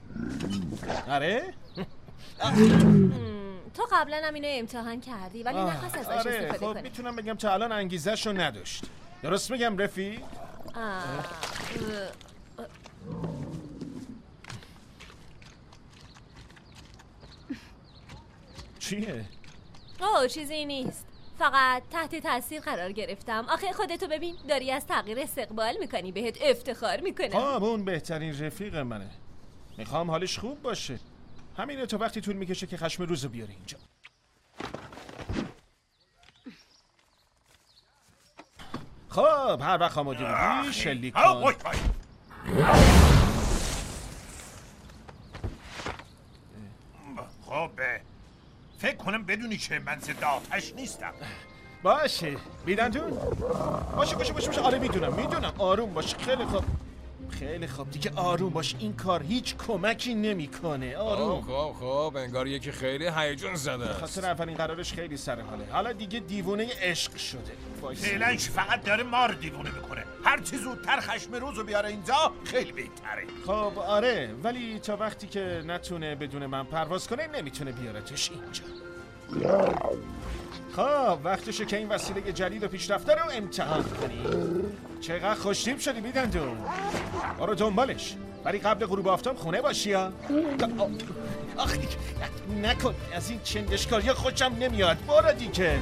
آره؟ تو قبلا هم اینو امتحان کردی ولی نخواست ازش آره. استفاده خب کنی. میتونم بگم تا الان انگیزش رو نداشت. درست میگم رفیق؟ چیه؟ اوه چیزی نیست، فقط تحت تاثیر قرار گرفتم. آخه خودتو ببین داری از تغییر استقبال میکنی، بهت افتخار میکنم. آه اون بهترین رفیق منه، میخوام حالش خوب باشه. همینه تا وقتی طول میکشه که خشم روزو بیاره اینجا. خب هر وقت آماده بودی شلیک کن. خب فکر کنم بدونی که من ضد آتش نیستم. باشه بیدندون. باشه باشه باشه باشه. آره میدونم میدونم. آروم باش. خیلی خوب خیلی خوب دیگه آروم باش. این کار هیچ کمکی نمیکنه. آروم. خب خب انگار یکی خیلی هیجان زده است. خاطر اولین قرارش خیلی سر حاله. حالا دیگه دیوونه عشق شده. فعلا فقط داره ما رو دیوونه میکنه. هر چی زودتر خشم روزو بیاره اینجا خیلی بهتره. خب آره ولی تا وقتی که نتونه بدون من پرواز کنه نمیتونه بیارتش اینجا. خب وقتشه که این وسیله جدید و پیشرفته رو امتحان کنی. چقدر خوشتیپ شدی بیدندون. برو دنبالش. ولی قبل غروب آفتاب خونه باشی ها. آخ نکن، از این چندشکاری ها خوشم نمیاد. برو دیگه.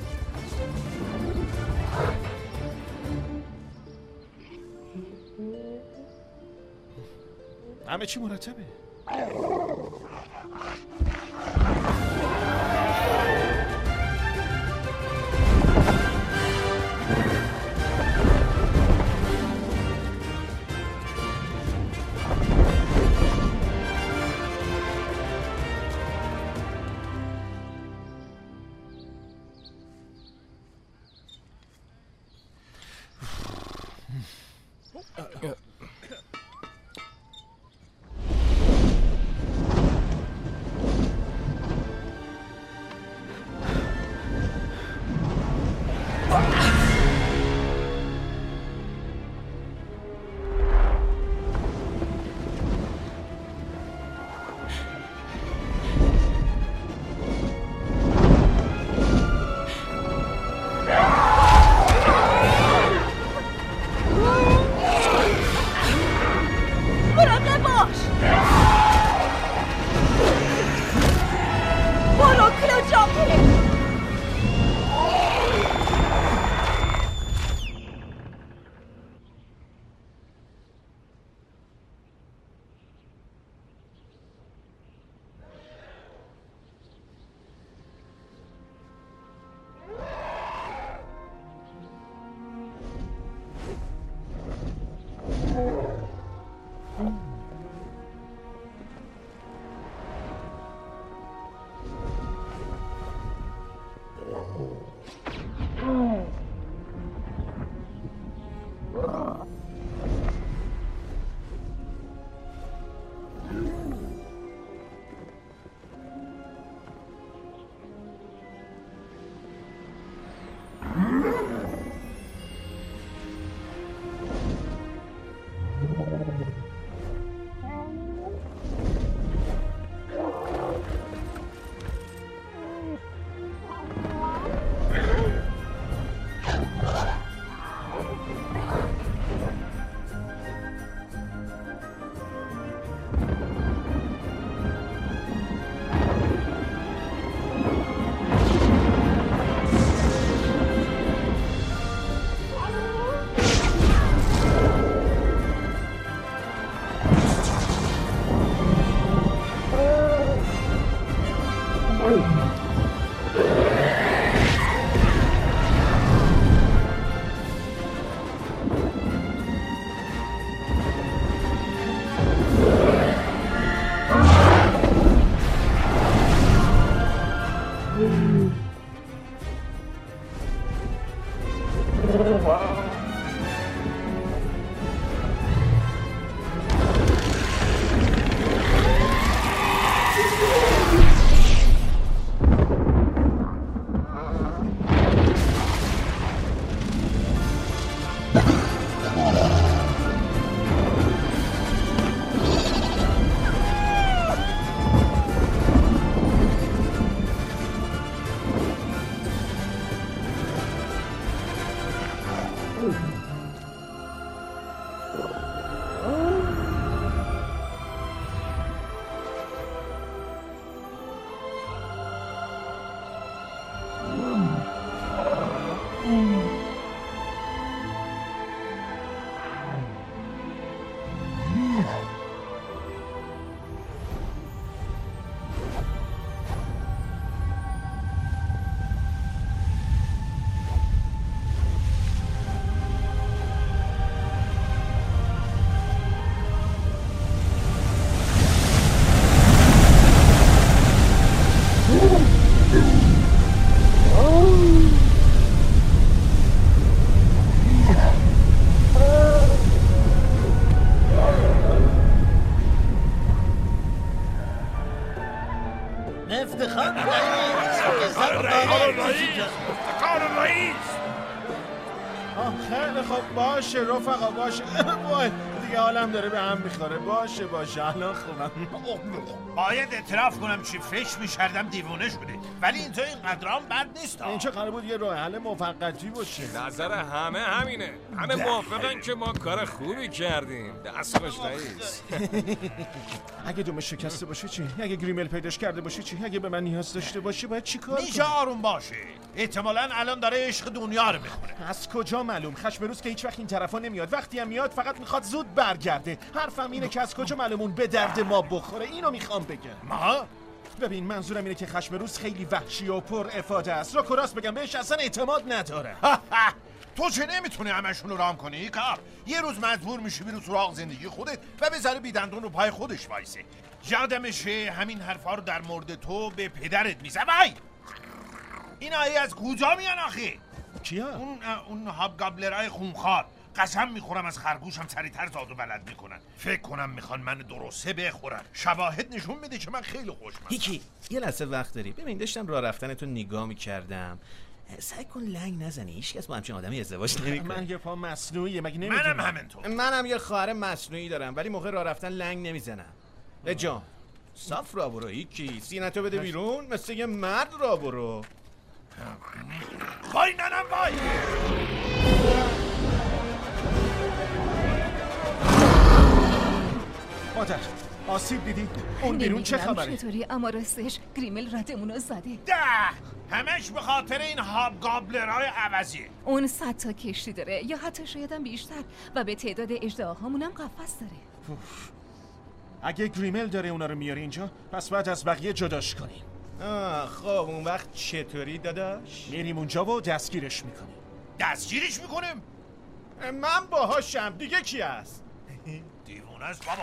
همه چی مرتبه. افتخار رئیس افتخار رئیس آه خیلی خب باشه رفقا باشه وای دیگه حالم داره به هم میخوره. باشه باشه الان خوبم. باید اعتراف کنم چی فکر می‌کردم دیوونه شده، ولی اینجا اینقدرام بد نیست. اینجا قرار بود یه راه حل موقتی باشه. نظر همه همینه. همه موافقن که ما کار خوبی کردیم. دست خوش رئیس. اگه دومش شکسته باشه چی؟ اگه گریمل پیداش کرده باشه چی؟ اگه به من نیاز داشته باشه باید چیکار کنم؟ میشه آروم باشه. احتمالاً الان داره عشق دنیا رو میخوره. از کجا معلوم؟ خشمروز که هیچ وقت این طرفا نمیاد. وقتی هم میاد فقط میخواد زود برگرده. حرفم اینه که از کجا معلومون به درد ما بخوره. اینو میخوام بگم. ما؟ ببین منظورم اینه که خشمروز خیلی وحشی و پر افاده است. را کراس بگم بهش اصلا اعتماد نداره. تو چه نمیتونی همشون رو رام کنی؟ کار یه روز مجبور میشی بری سراغ زندگی خودت و بذاری بیدندون رو پای خودش وایسه. یادمشه همین حرفا رو در مورد تو به پدرت میزه. وای این آیه از کجا میان آخه؟ کیا؟ اون اون هابگابلرای خونخوار. قسم میخورم از خرگوشم سریعتر زاد و بلد میکنن. فکر کنم میخوان من درسته بخورن. شواهد نشون میده که من خیلی خوشمزم. هیکی یه لحظه وقت داری؟ ببین داشتم راه رفتنتو نگاه میکردم. سعی کن لنگ نزنی. هیچ کس با همچین آدمی ازدواج نمیکنه. من یه پا مصنوعیه مگه نمیدونی؟ منم همینطور. منم یه خواهر مصنوعی دارم ولی موقع راه رفتن لنگ نمیزنم. به جان صاف را برو. هیکی سینتو بده بیرون مثل یه مرد را برو. وای ننم وای. مادر آسیب دیدی؟ اون بیرون چه خبره؟ چطوری اما راستش گریمل ردمونو زده. ده همش به خاطر این هابگابلرهای عوضیه. اون صد تا کشتی داره یا حتی شایدم بیشتر و به تعداد اژدهاهامونم قفس داره. اوف. اگه گریمل داره اونا رو میاره اینجا پس باید از بقیه جداش کنیم. آه خب اون وقت چطوری داداش؟ میریم اونجا و دستگیرش میکنیم. دستگیرش میکنیم؟ من باهاشم. دیگه کی هست؟ دیوونه است بابا.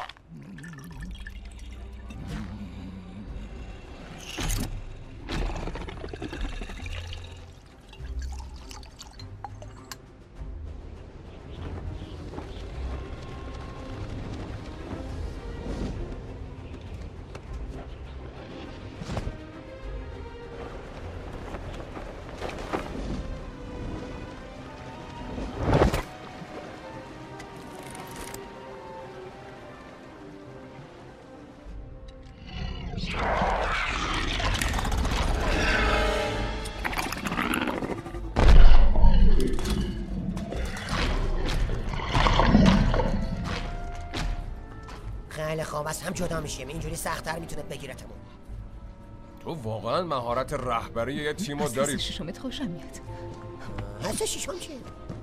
خیلی خواب از هم جدا میشیم. اینجوری سخت‌تر میتونه بگیرتمون. تو واقعا مهارت رهبری یه تیمو داری. حس ششمت خوشم میاد. حس ششم چیه؟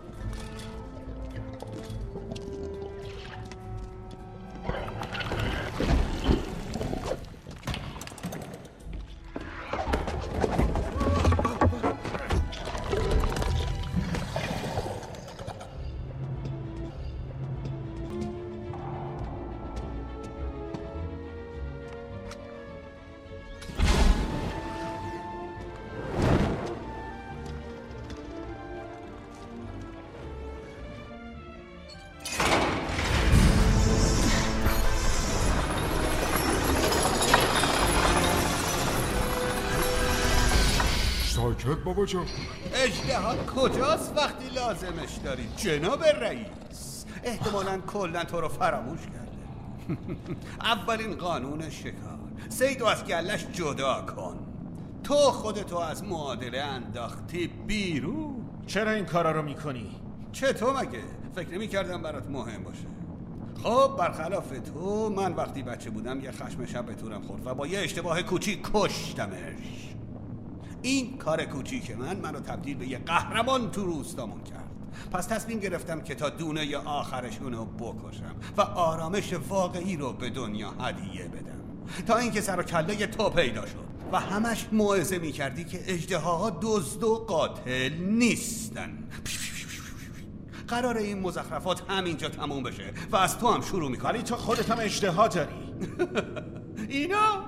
ساکت بابا جان. اژدها کجاست وقتی لازمش دارید جناب رئیس؟ احتمالاً کلاً تو رو فراموش کرده. اولین قانون شکار، صیدو از گلش جدا کن. تو خودتو از معادله انداختی بیرون. چرا این کارا رو میکنی؟ چطور مگه؟ فکر نمی کردم برات مهم باشه. خب برخلاف تو من وقتی بچه بودم یه خشم شب به طورم خورد و با یه اشتباه کوچیک کشتمش. این کار کوچیک من منو تبدیل به یه قهرمان تو روستامون کرد. پس تصمیم گرفتم که تا دونه آخرشونو بکشم و آرامش واقعی رو به دنیا هدیه بدم. تا اینکه سر و کله تو پیدا شد و همش موعظه می‌کردی که اژدهاها دزد و قاتل نیستن. قراره این مزخرفات همینجا تموم بشه و از تو هم شروع می‌کنم. ولی تو خودت هم اژدها داری. اینا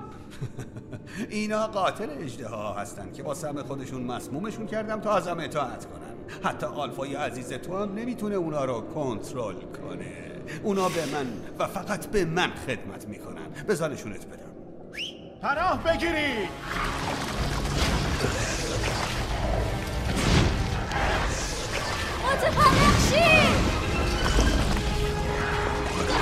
اینا قاتل اژدها هستن که با سم خودشون مسمومشون کردم تا ازم اطاعت کنن. حتی آلفای عزیز تو هم نمیتونه اونا رو کنترل کنه. اونا به من و فقط به من خدمت میکنن. بذار نشونت بدم. پناه بگیری. متفرق شید.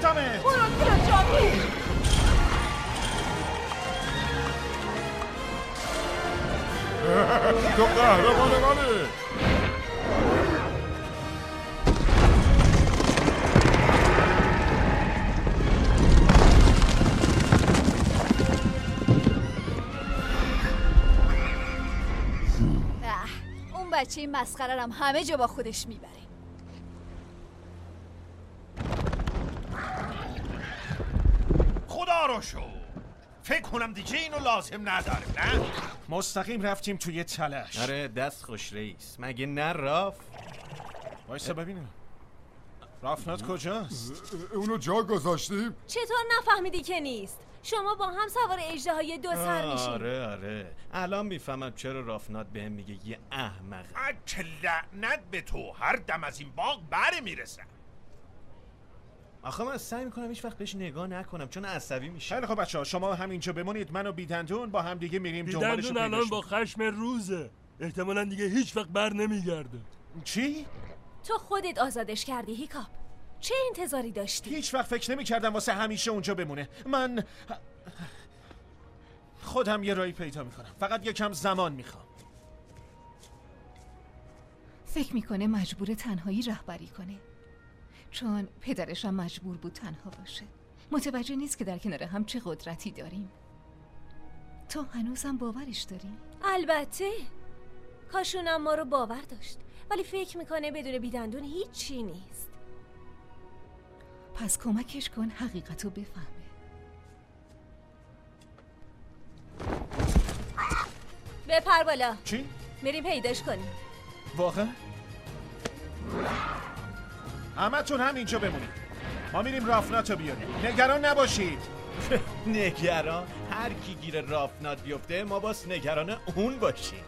گرفتمه. برو کلوچاپی. تو قهرمان منی. اون بچه این مسخره هم همه جا با خودش میبره. خدا رو شو. فکر کنم دیگه اینو لازم نداره نه؟ مستقیم رفتیم توی تلش. آره دست خوش رئیس. مگه نه راف؟ وایسا ببینیم رافنات کجاست؟ اونو جا گذاشتیم؟ چطور نفهمیدی که نیست؟ شما با هم سوار اژدهای دو سر میشین. آره آره الان میفهمم چرا رافنات بهم میگه یه احمق. چه لعنت به تو، هر دم از این باغ بره میرسم. آخه من سعی میکنم هیچ وقت بهش نگاه نکنم چون عصبی میشه. خیلی خب بچه‌ها شما همینجا بمونید، من و بیدندون با هم دیگه میریم دنبالش. بیدندون الان با خشم روزه، احتمالاً دیگه هیچ وقت بر نمیگرده. چی؟ تو خودت آزادش کردی هیکاپ. چه انتظاری داشتی؟ هیچ وقت فکر نمی‌کردم واسه همیشه اونجا بمونه. من خودم یه راهی پیدا میکنم، فقط یکم زمان میخوام. فکر میکنه مجبور تنهایی رهبری کنه چون پدرش هم مجبور بود تنها باشه. متوجه نیست که در کنار هم چه قدرتی داریم. تو هنوزم باورش داری؟ البته کاشونم ما رو باور داشت، ولی فکر میکنه بدون بیدندون هیچی نیست. پس کمکش کن حقیقتو بفهمه. بپر بالا. چی؟ میریم پیداش کنیم. واقعا؟ همتون همینجا بمونید، ما میریم رافناتو بیاریم. نگران نباشید. نگران؟ هر کی گیر رافنات بیفته ما باس نگران اون باشیم.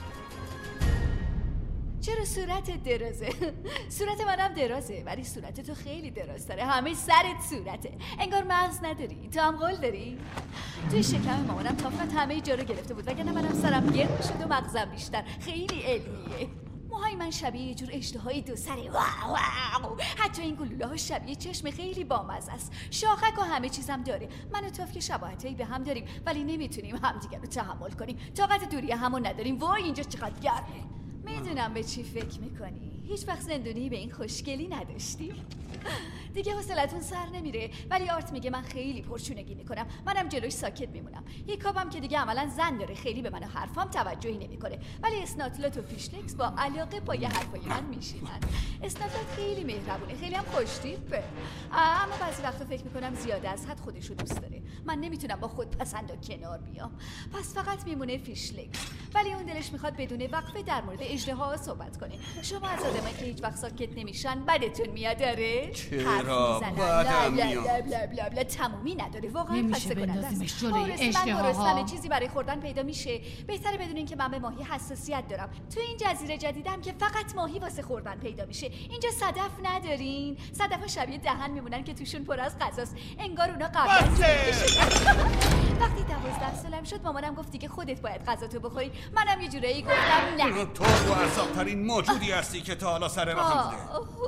چرا صورتت درازه؟ صورت منم درازه ولی صورت تو خیلی دراز داره. همه سرت صورته، انگار مغز نداری. تو هم قول داری؟ توی شکم مامانم تافت همه جا رو گرفته بود وگرنه منم سرم گرد شد و مغزم بیشتر. خیلی علمیه. موهای من شبیه یه جور اشتهای دو سره. واو واو. حتی این گلوله ها شبیه چشم خیلی بامزه است. شاخک و همه چیزم داره. من و تاف که شباهتایی به هم داریم ولی نمیتونیم همدیگر رو تحمل کنیم. طاقت دوری همون نداریم. وای اینجا چقدر گرمه. میدونم به چی فکر میکنی. هیچ وقت زندونی به این خوشگلی نداشتی؟ دیگه حوصلتون سر نمیره. ولی آرت میگه من خیلی پرچونگی میکنم، منم جلوش ساکت میمونم. هیکاپم که دیگه عملا زن داره، خیلی به من و حرفام توجهی نمیکنه. ولی اسناتلات و فیشلکس با علاقه پای حرفای من میشینن. اسناتلات خیلی مهربونه، خیلی هم خوش‌تیپه، اما بعضی وقتا فکر میکنم زیاده از حد خودشو دوست داره. من نمیتونم با خود پسندا کنار بیام. پس فقط میمونه فیشلکس. ولی اون دلش میخواد بدون وقفه در مورد اژدها صحبت کنه. شما از آدمایی که هیچ وقت ساکت نمیشن بدتون میاد؟ داره چرا بدم میاد؟ بلا بلا بلا تمومی نداره. واقعا نمیشه خسته کننده بندازیمش است. جلوی اشتهاها. چیزی برای خوردن پیدا میشه. بهتره بدونین که من به ماهی حساسیت دارم. تو این جزیره جدیدم که فقط ماهی واسه خوردن پیدا میشه. اینجا صدف ندارین؟ صدفا شبیه دهن میمونن که توشون پر از غذاست. انگار اونا قبلا وقتی دوازده سالم شد مامانم گفت دیگه خودت باید غذاتو بخوری. منم یه جورایی گفتم نه. تو رو ارزاق‌ترین موجودی هستی که تا حالا سر راه بوده.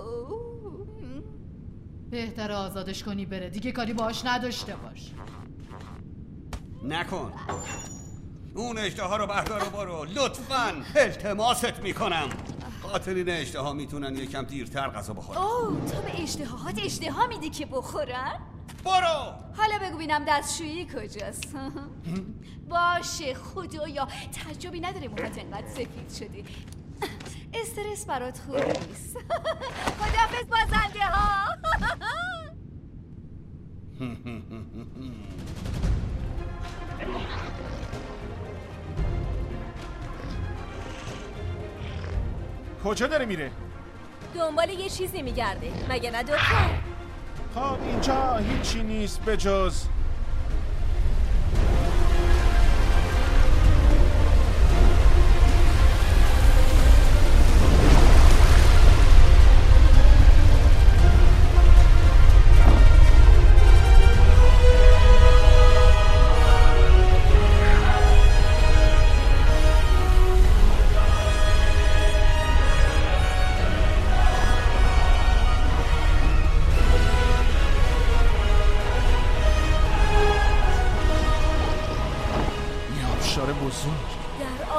بهتره آزادش کنی بره، دیگه کاری باهاش نداشته باش. نکن. اون اشتها رو بردار و برو. لطفاً التماست میکنم. قاطرین اشتها میتونن یکم دیرتر غذا بخورن. اوه تو به اشتهاهات اشتها میدی که بخورن؟ برو. حالا بگو بینم دستشویی کجاست؟ باشه خدایا تعجبی نداره موهات انقدر سفید شدی. استرس برات خوب نیست. خداحافظ بازنده ها. کجا داره میره؟ دنبال یه چیزی میگرده مگه نه دکتر؟ خب اینجا هیچی نیست به جز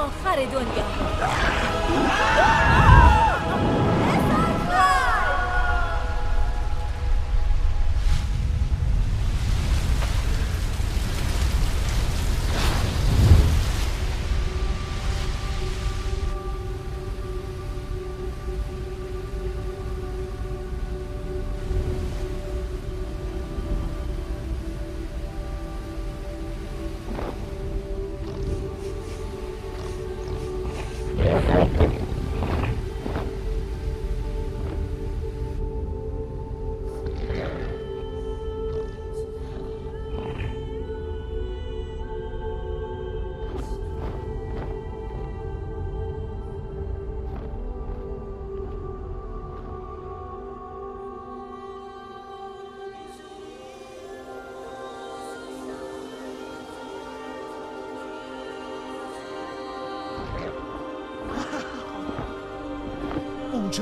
آخر دنیا. اونجا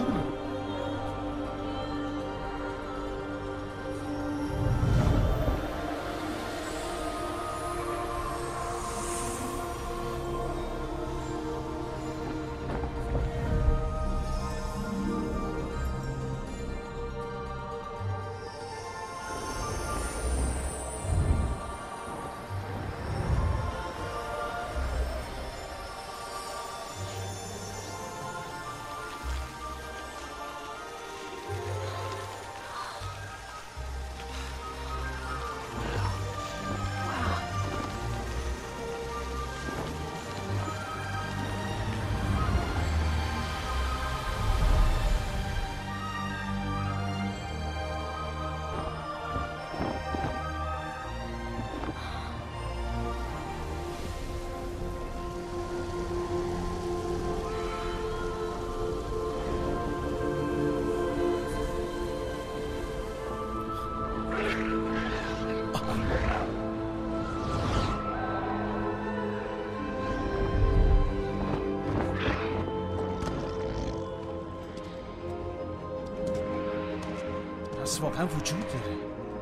پس واقعا وجود داره.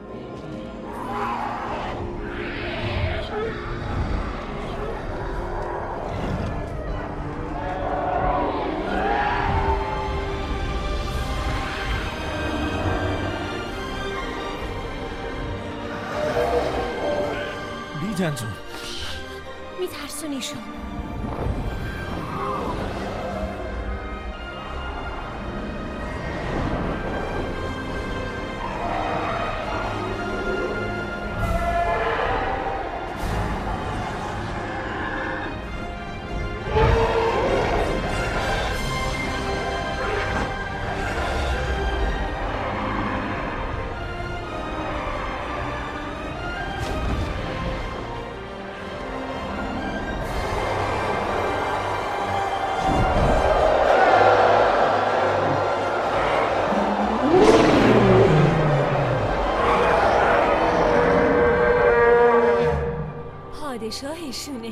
بیدندون میترسونیشون. پادشاهشونه.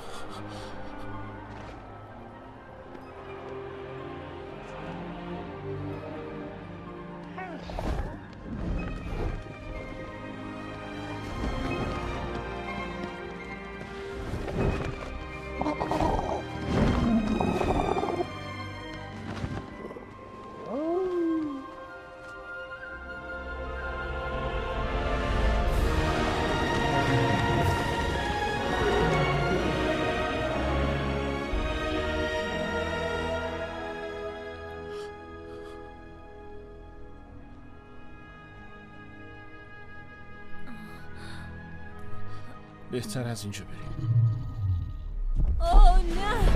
بهتر از اینجا بریم. اوه نه.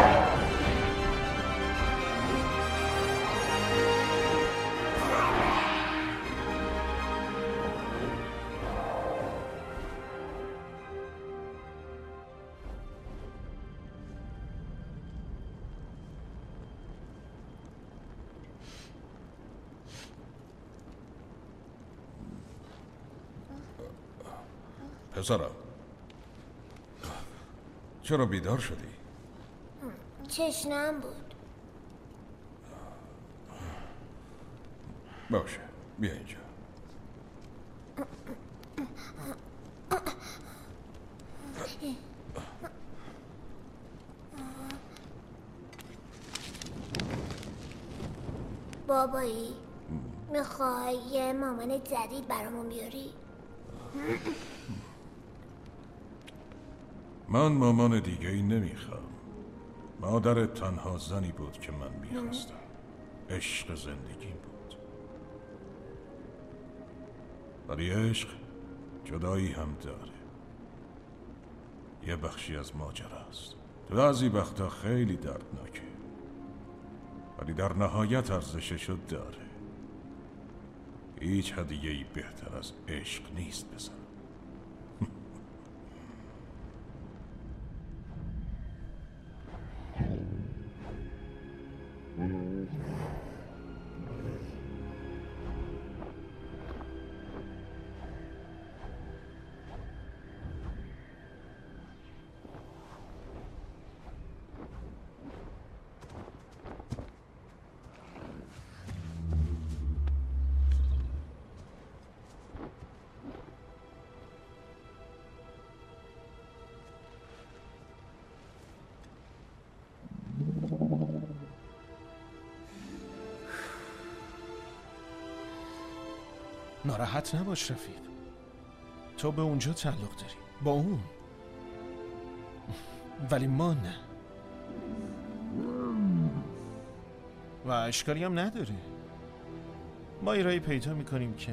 پسرم چرا بیدار شدی؟ چشنم بود. باشه بیا اینجا. بابایی میخوای یه مامان جدید برامون بیاری؟ من مامان دیگه ای نمیخوام. مادرت تنها زنی بود که من میخواستم. عشق زندگیم بود. ولی عشق جدایی هم داره. یه بخشی از ماجرا است. تو بعضی وقتا خیلی دردناکه، ولی در نهایت ارزششو داره. هیچ هدیه‌ای بهتر از عشق نیست بزن. ناراحت نباش رفیق. تو به اونجا تعلق داری، با اون. ولی ما نه. و اشکالی هم نداره. ما یه راهی پیدا میکنیم که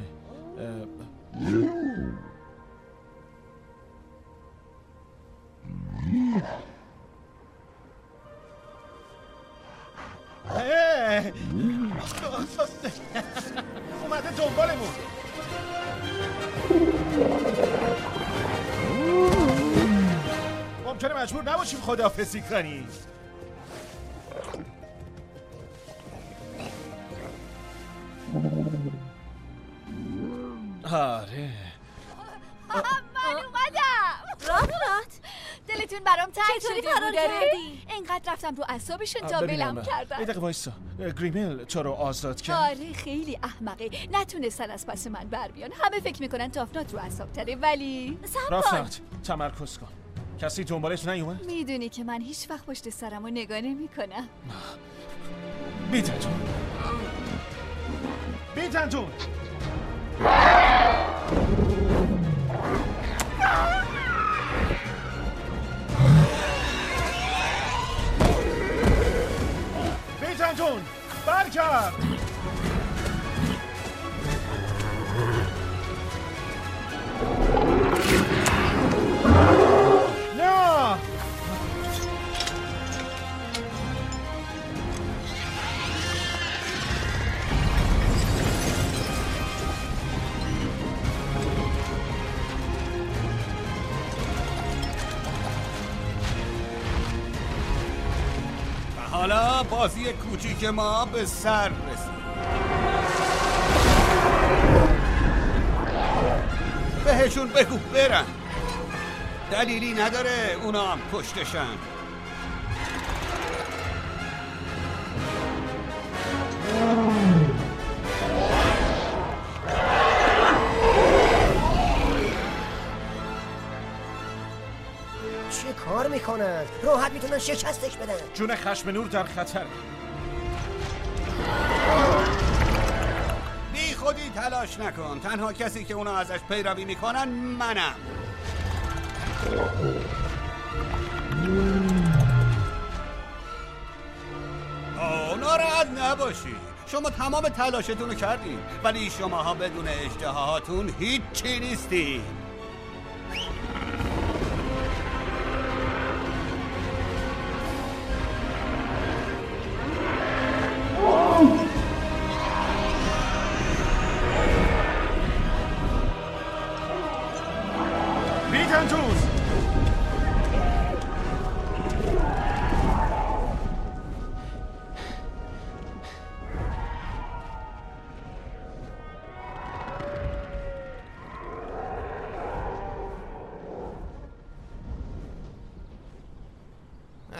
اومده دنبالمون. ممکنه مجبور نباشیم خداحافظی کنیم. آره من اومدم. رامونات دلتون برام تنگ چطوری شده فرار بود داره؟ کردی؟ اینقدر رفتم رو اعصابشون تا بلم کردن. یه دقیقه وایسا. گریمل تو رو آزاد کرد؟ آره خیلی احمقه. نتونستن از پس من بر بیان. همه فکر میکنن تافنات رو اعصاب تره، ولی رافنات تمرکز کن. کسی دنبالت نیومد؟ میدونی که من هیچ وقت پشت سرم رو نگاه نمیکنم. بیدندون بیدندون بیدندون برگرد. نه حالا بازی کوچیک ما به سر رسید. بهشون بگو برن. دلیلی نداره اونا هم کشتشن. چه کار میکنن؟ راحت میتونن شکستش بدن. جون خشم نور در خطر. بی خودی تلاش نکن. تنها کسی که اونا ازش پیروی میکنن منم. آه ناراحت نباشی. شما تمام تلاشتون رو کردین، ولی شماها بدون اژدهاهاتون هیچی نیستی.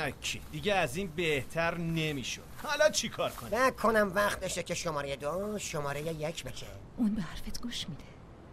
اوکی دیگه از این بهتر نمیشد. حالا چی کار کنم؟ نکنم وقتشه که شماره دو شماره یک بشه. اون به حرفت گوش میده.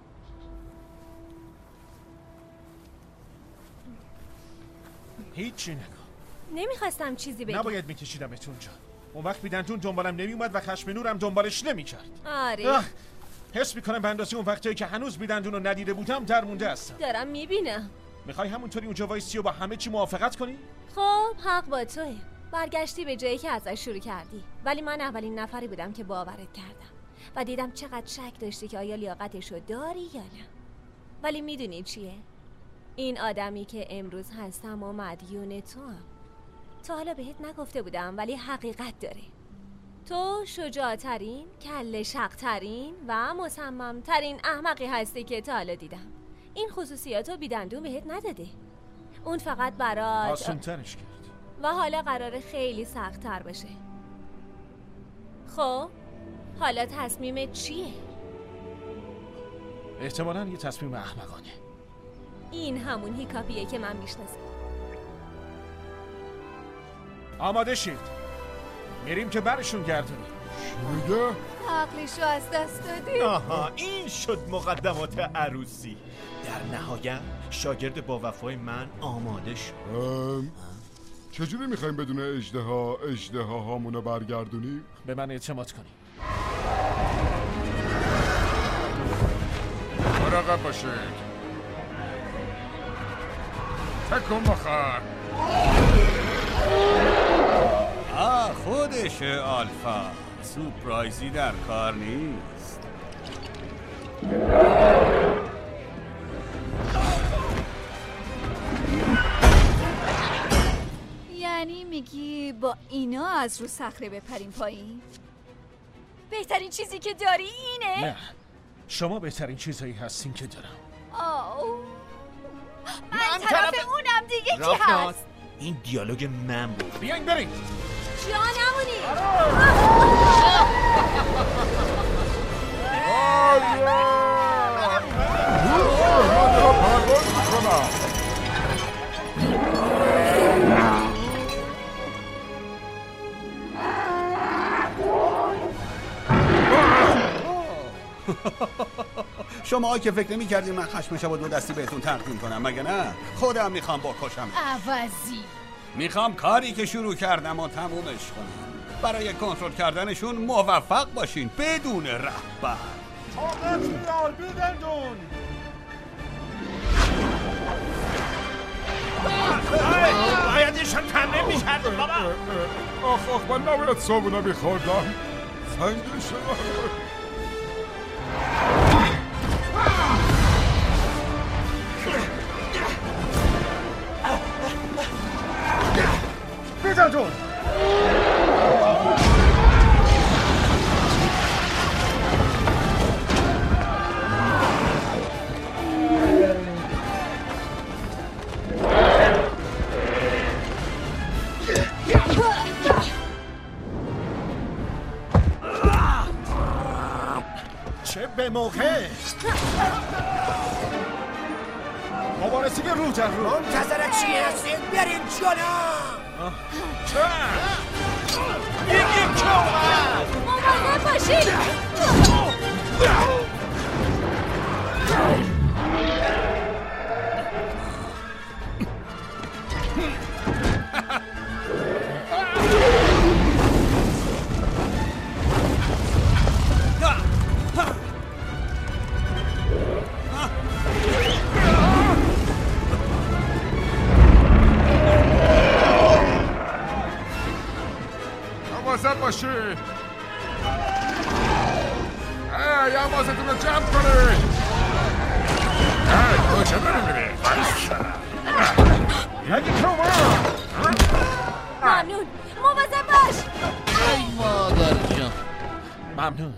هیچی نگاه. نمیخواستم چیزی بگم. نباید میکشیدمت اونجا. اون وقت بیدندون دنبالم نمیومد و خشم نورم دنبالش نمیکرد. آره. حس میکنم به اندازه اون وقتی که هنوز بیدندون رو ندیده بودم در مونده هستم. دارم میبینم. میخوای همونطوری اونجا وایسی و با همه چی موافقت کنی؟ خب حق با توه. برگشتی به جایی که ازش شروع کردی. ولی من اولین نفری بودم که باورت کردم و دیدم چقدر شک داشتی که آیا لیاقتشو داری یا نه. ولی میدونی چیه؟ این آدمی که امروز هستم و مدیون تو هم. تا حالا بهت نگفته بودم ولی حقیقت داره. تو شجاعترین، کله شقترین و مصممترین احمقی هستی که تا حالا دیدم. این خصوصیاتو بیدندون بهت نداده. اون فقط برات آسون ترش کرد و حالا قراره خیلی سخت تر بشه. خب حالا تصمیمت چیه؟ احتمالاً یه تصمیم احمقانه. این همون هیکاپیه که من میشناسم. آماده شید. میریم که برشون گردونیم. چی میگه؟ عقلشو از دست دادی. آها این شد مقدمات عروسی. در نهایت شاگرد با وفای من آماده شد. چجوری میخوایم بدون اژدها اژدها هامونو برگردونیم؟ به من اعتماد کنی. مراقب باشید. تکون بخور. آه خودشه آلفا. سورپرایزی در کار نیست. یعنی میگی با اینا از رو صخره بپریم پایین؟ بهترین چیزی که داری اینه؟ نه شما بهترین چیزایی هستین که دارم. آو من, من طرف, طرف اونم دیگه کی هست؟ این دیالوگ من بود. بیاین بریم. جا نمونی. شما که فکر نمی کردین من خشم شب و دو دستی بهتون تقدیم کنم مگه نه؟ خودم میخوام بکشم. عوضی میخوام کاری که شروع کردم و تمومش کنم. برای کنترل کردنشون موفق باشین بدون رهبر. طاقت بیار بیدندون. باید ایشان تمرین میکردم بابا. آخ آخ من نباید صابونه میخوردم. سنگین شدم. بیدندون. چه به موقع مبارزه رو در رو. منتظر چی هستید؟ بریم جلو. چه؟ یکی که اومد. مواظب باشید. مواظب باشید. ای حواستون رو جمع کنید. ای کجا داریم میریم؟ یکی که اومد. ممنون. مواظب باش. ای مادر جان. ممنون.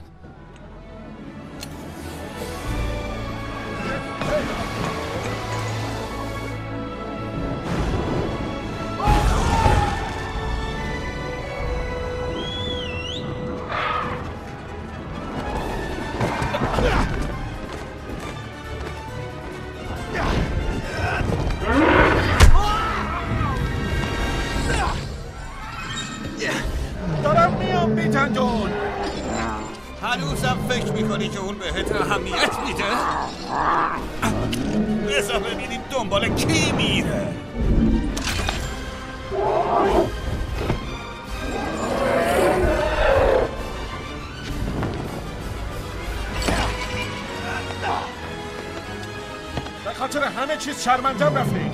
دارم میام بیدندون. هنوزم فکر میکنی که اون بهت اهمیت میده؟ بذار ببینیم دنبال کی میره. به خاطر همه چیز شرمندم رفیق.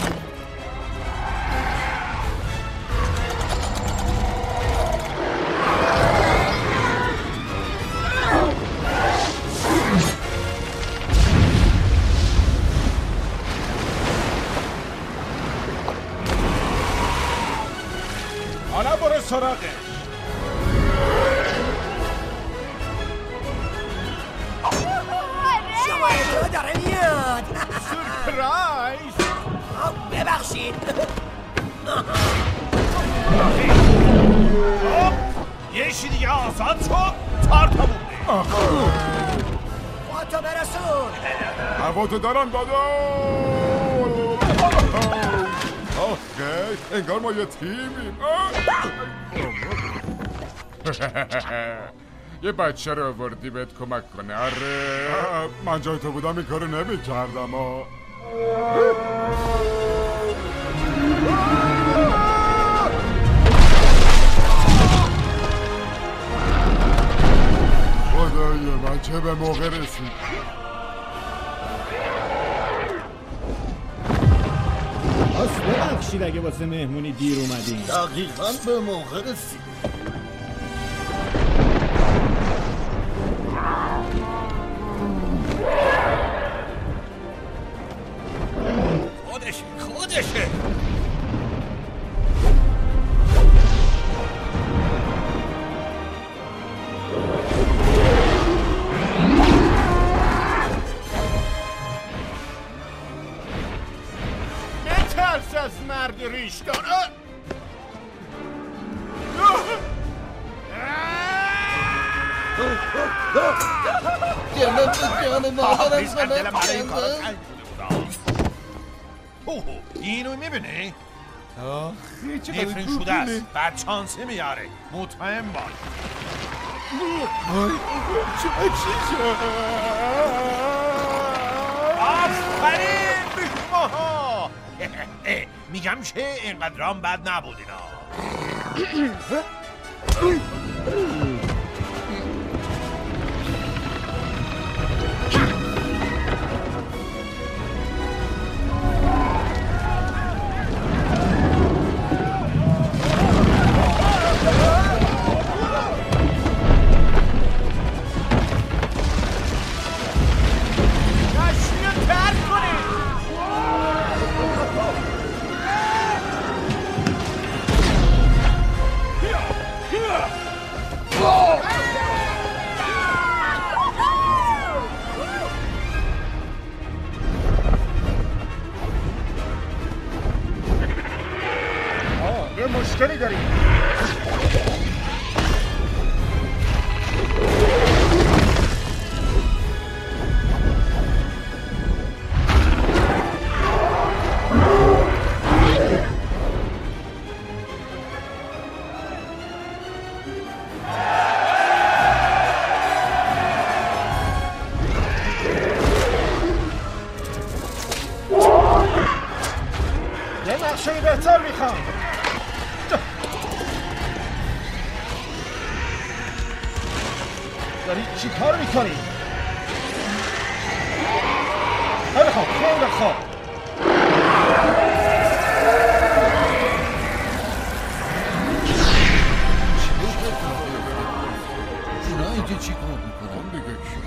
حالا برو سراغه. شماره دو داره میاد. سورپرایز. ببخشید. یه چی دیگه آزاد شد. تار تا بوده. با تو برسون. هوا دارن دادا. آخه انگار ما یه تیمیم. یه بچه رو آوردی بهت کمک کنه. آره من جای تو بودم این کارو نمی کردم. خدای من چه به موقع رسید. پس ببخشید اگه واسه مهمونی دیر اومدیم. دقیقاً به موقع رسید. خودشه خودشه. نترس از مرد ریشدار. جانم جان مادرم زنم اینو میبینی؟ آخی چقدر نفرین شده است. بعد چانسی میاره. مطمئن باش. چی شد؟ آفرین به شما. میگم که اینقدرام بد نبود اینا. یه مشکلی داریم. یه نقشه بهتر میخوام. داری چی کار میکنی؟ خیلی خوب خیلی خوب. اینا اینجا چی کار میکنم دیگه چی؟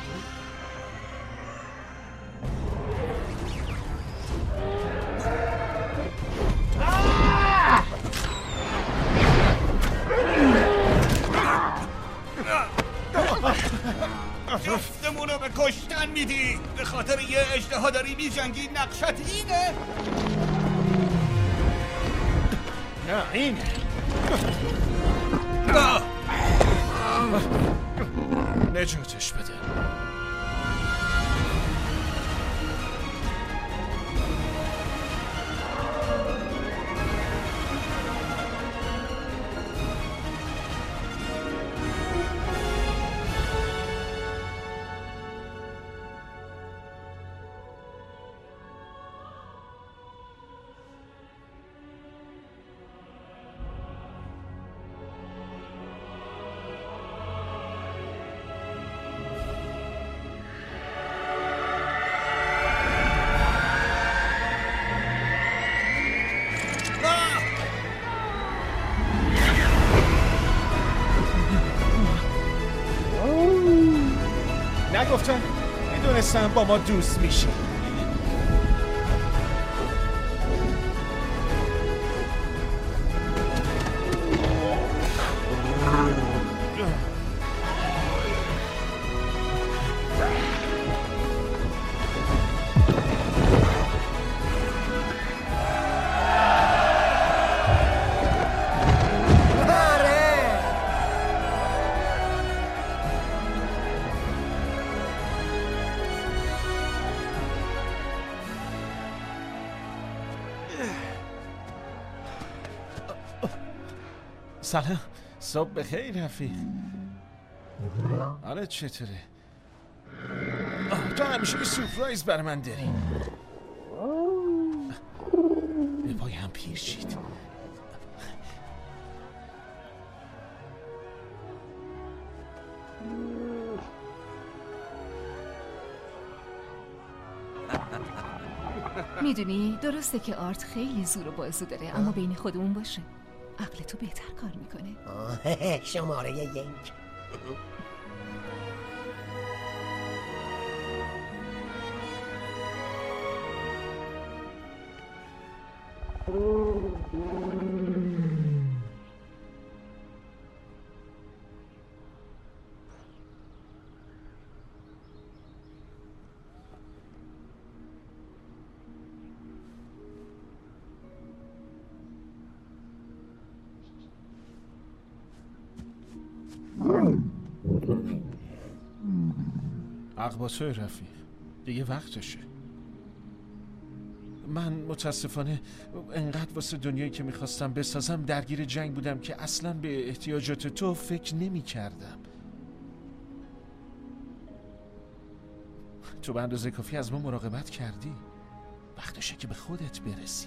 جفتمونو به کشتن میدی. به خاطر یه اژدها داری میجنگی. نقشت اینه؟ نه اینه. نجاتش بده. نگفتن میدونستم با ما دوست میشی. سلام، صبح بخیر رفیق. حالت چطوره؟ تو همیشه یه سورپرایز برای من داری. به پایم پیر شید. میدونی درسته که آرت خیلی زور و بازو داره، اما بین خودمون باشه عقل تو بهتر کار میکنه. آه شماره یک. حق با توی رفیق، دیگه وقتشه. من متاسفانه انقدر واسه دنیایی که میخواستم بسازم درگیر جنگ بودم که اصلا به احتیاجات تو فکر نمی کردم. تو به اندازه کافی از ما مراقبت کردی، وقتشه که به خودت برسی.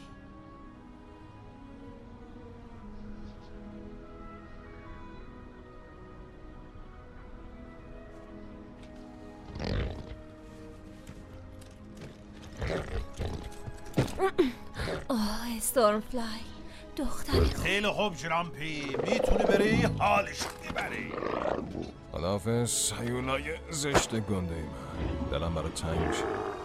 آه استورم فلای دختری خیلی خوب جرامپی، میتونی بری حالش میبری. خداحافظ حیولای زشت گنده ای من، دلم برای تنگ میشه.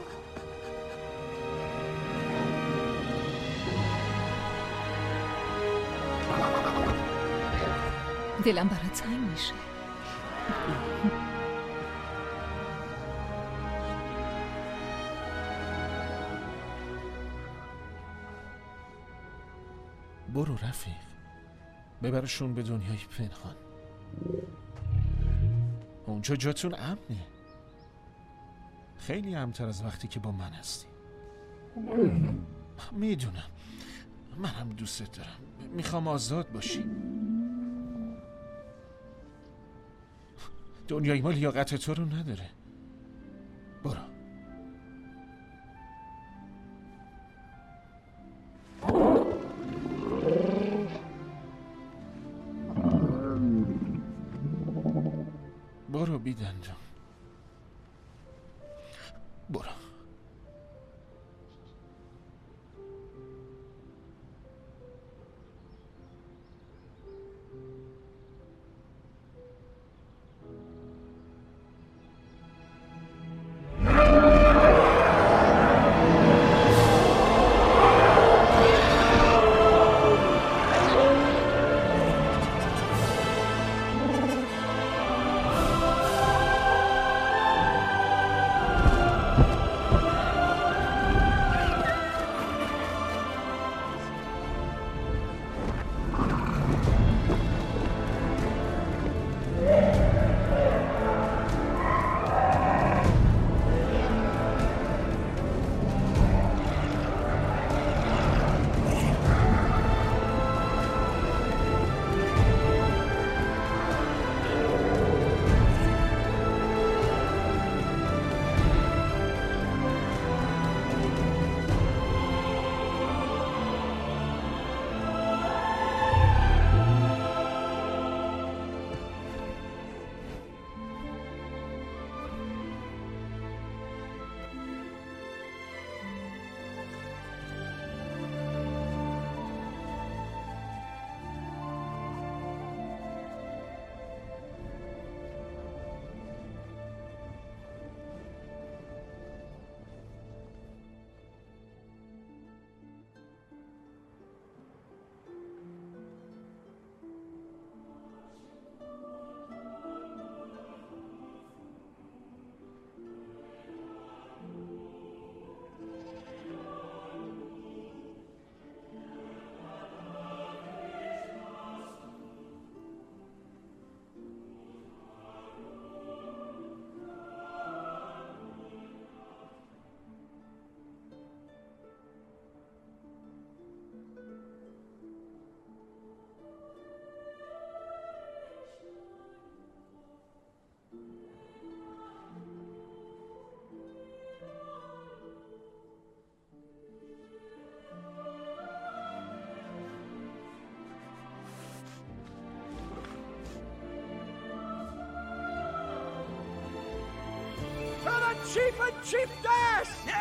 دلم برای تنگ میشه. برو رفیق، ببرشون به دنیای پنهان. اونجا جاتون امنه، خیلی امن‌تر از وقتی که با من هستی. میدونم، منم دوست دارم، میخوام آزاد باشی. دنیای ما لیاقت تو رو نداره. برو. برو بیدندون، برو. چیپ چیپ دست.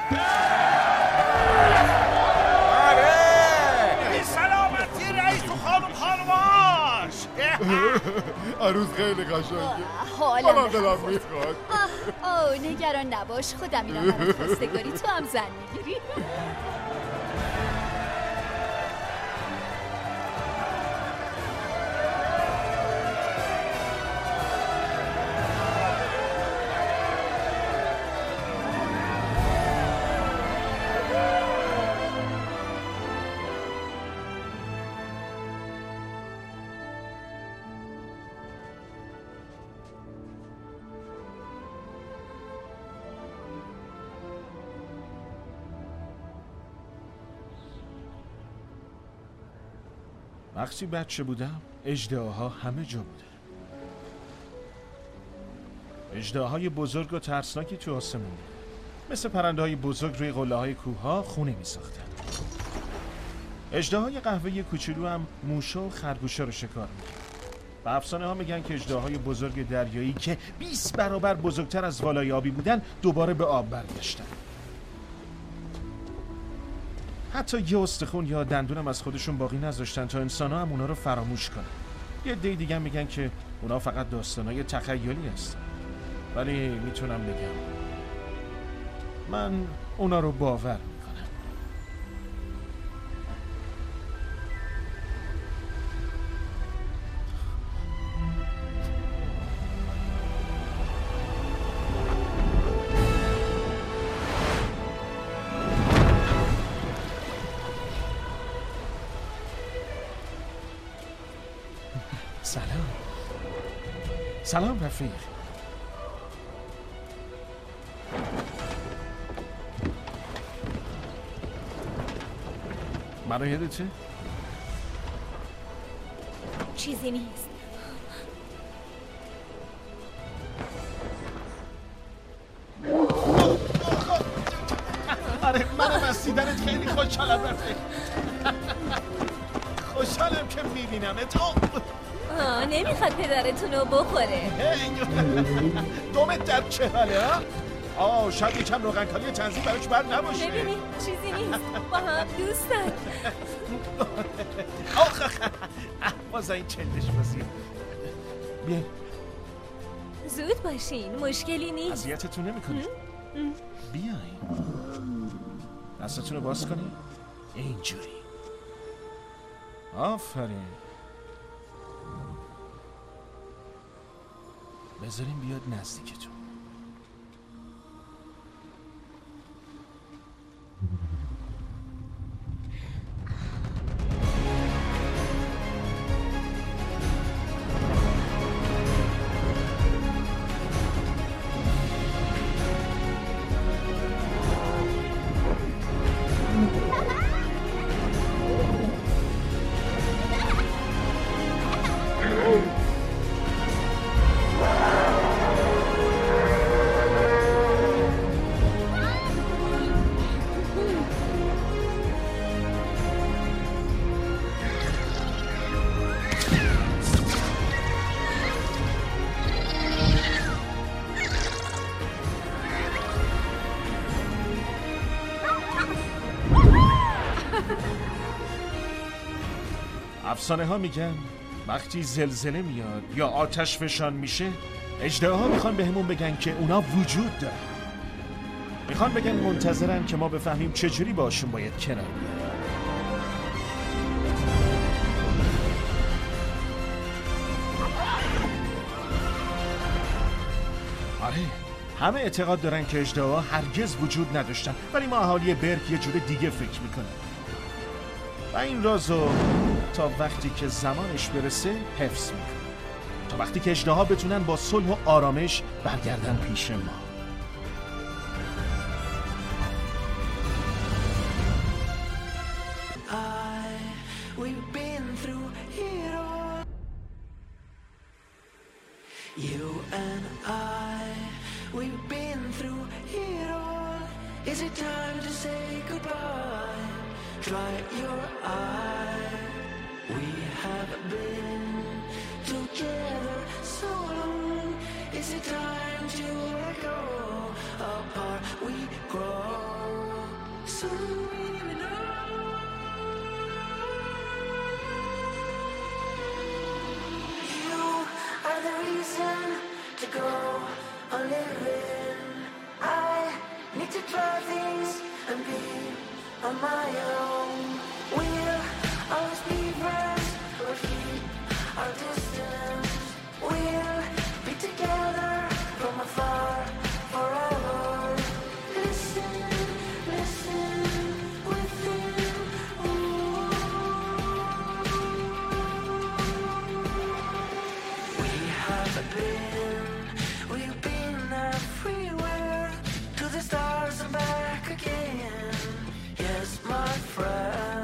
آره بی سلامتی رئیس و خانم خانماش. عروس خیلی قشنگه. حالا من دلم میخواد. آه نگران نباش، خودم میرم برای خواستگاری، تو هم زن میگیری. وقتی بچه بودم اژدهاها همه جا بودن. اژدهاهای بزرگ و ترسناکی تو آسمون بودن. مثل پرنده های بزرگ روی قله های کوه ها خونه می ساختن. اژدهای قهوه‌ای کوچولو هم موشا و خرگوشا رو شکار می‌کرد. و افسانه ها میگن که اژدهای بزرگ دریایی که بیست برابر بزرگتر از والای آبی بودن دوباره به آب برگشتن. حتی یه استخون یا دندونم از خودشون باقی نذاشتن تا انسان‌ها هم اونا رو فراموش کنن. یه عده دیگه میگن که اونا فقط داستانای تخیلی هستن. ولی میتونم بگم من اونا رو باور میکنم. سلام سلام رفیق. منو یادته؟ چیزی نیست. آره منم از دیدنت خیلی خوشحالم رفیق. خوشحالم که میبینمت. آه نمیخواد پدرتون رو بخوره. دومت در چه حاله ها؟ آه شاید یکم روغنکالی تنظیم براش بر نباشه. ببینی چیزی نیست، با هم دوستن. آخ بازا این چندش بازی. بیاین زود باشین، مشکلی نیست. اذیتتون نمیکنه. بیاین دستتون رو باز کنی اینجوری. آفرین. بذاریم بیاد نزدیکتون. افسانه ها میگن وقتی زلزله میاد یا آتش فشان میشه اژدها میخوان به همون بگن که اونا وجود دارن. میخوان بگن منتظرن که ما بفهمیم چجوری باشون باید کنار بیایم. آره همه اعتقاد دارن که اژدها هرگز وجود نداشتن، ولی ما اهالی برگ یه جور دیگه فکر میکنن و این رازو تا وقتی که زمانش برسه حفظ میکنه، تا وقتی که اژدها بتونن با صلح و آرامش برگردن پیش ما. You and I, we've been through it all. Is it time to say goodbye? Dry your eye. We have been together so long. Is it time to let go apart we grow. Soon we will know. You are the reason to go on living. I need to try things and be on my own. We'll always be friends, but keep our distance. We'll be together from afar forever. Listen, listen within. Ooh. We have been, we've been everywhere, to the stars and back again. Yes, my friend.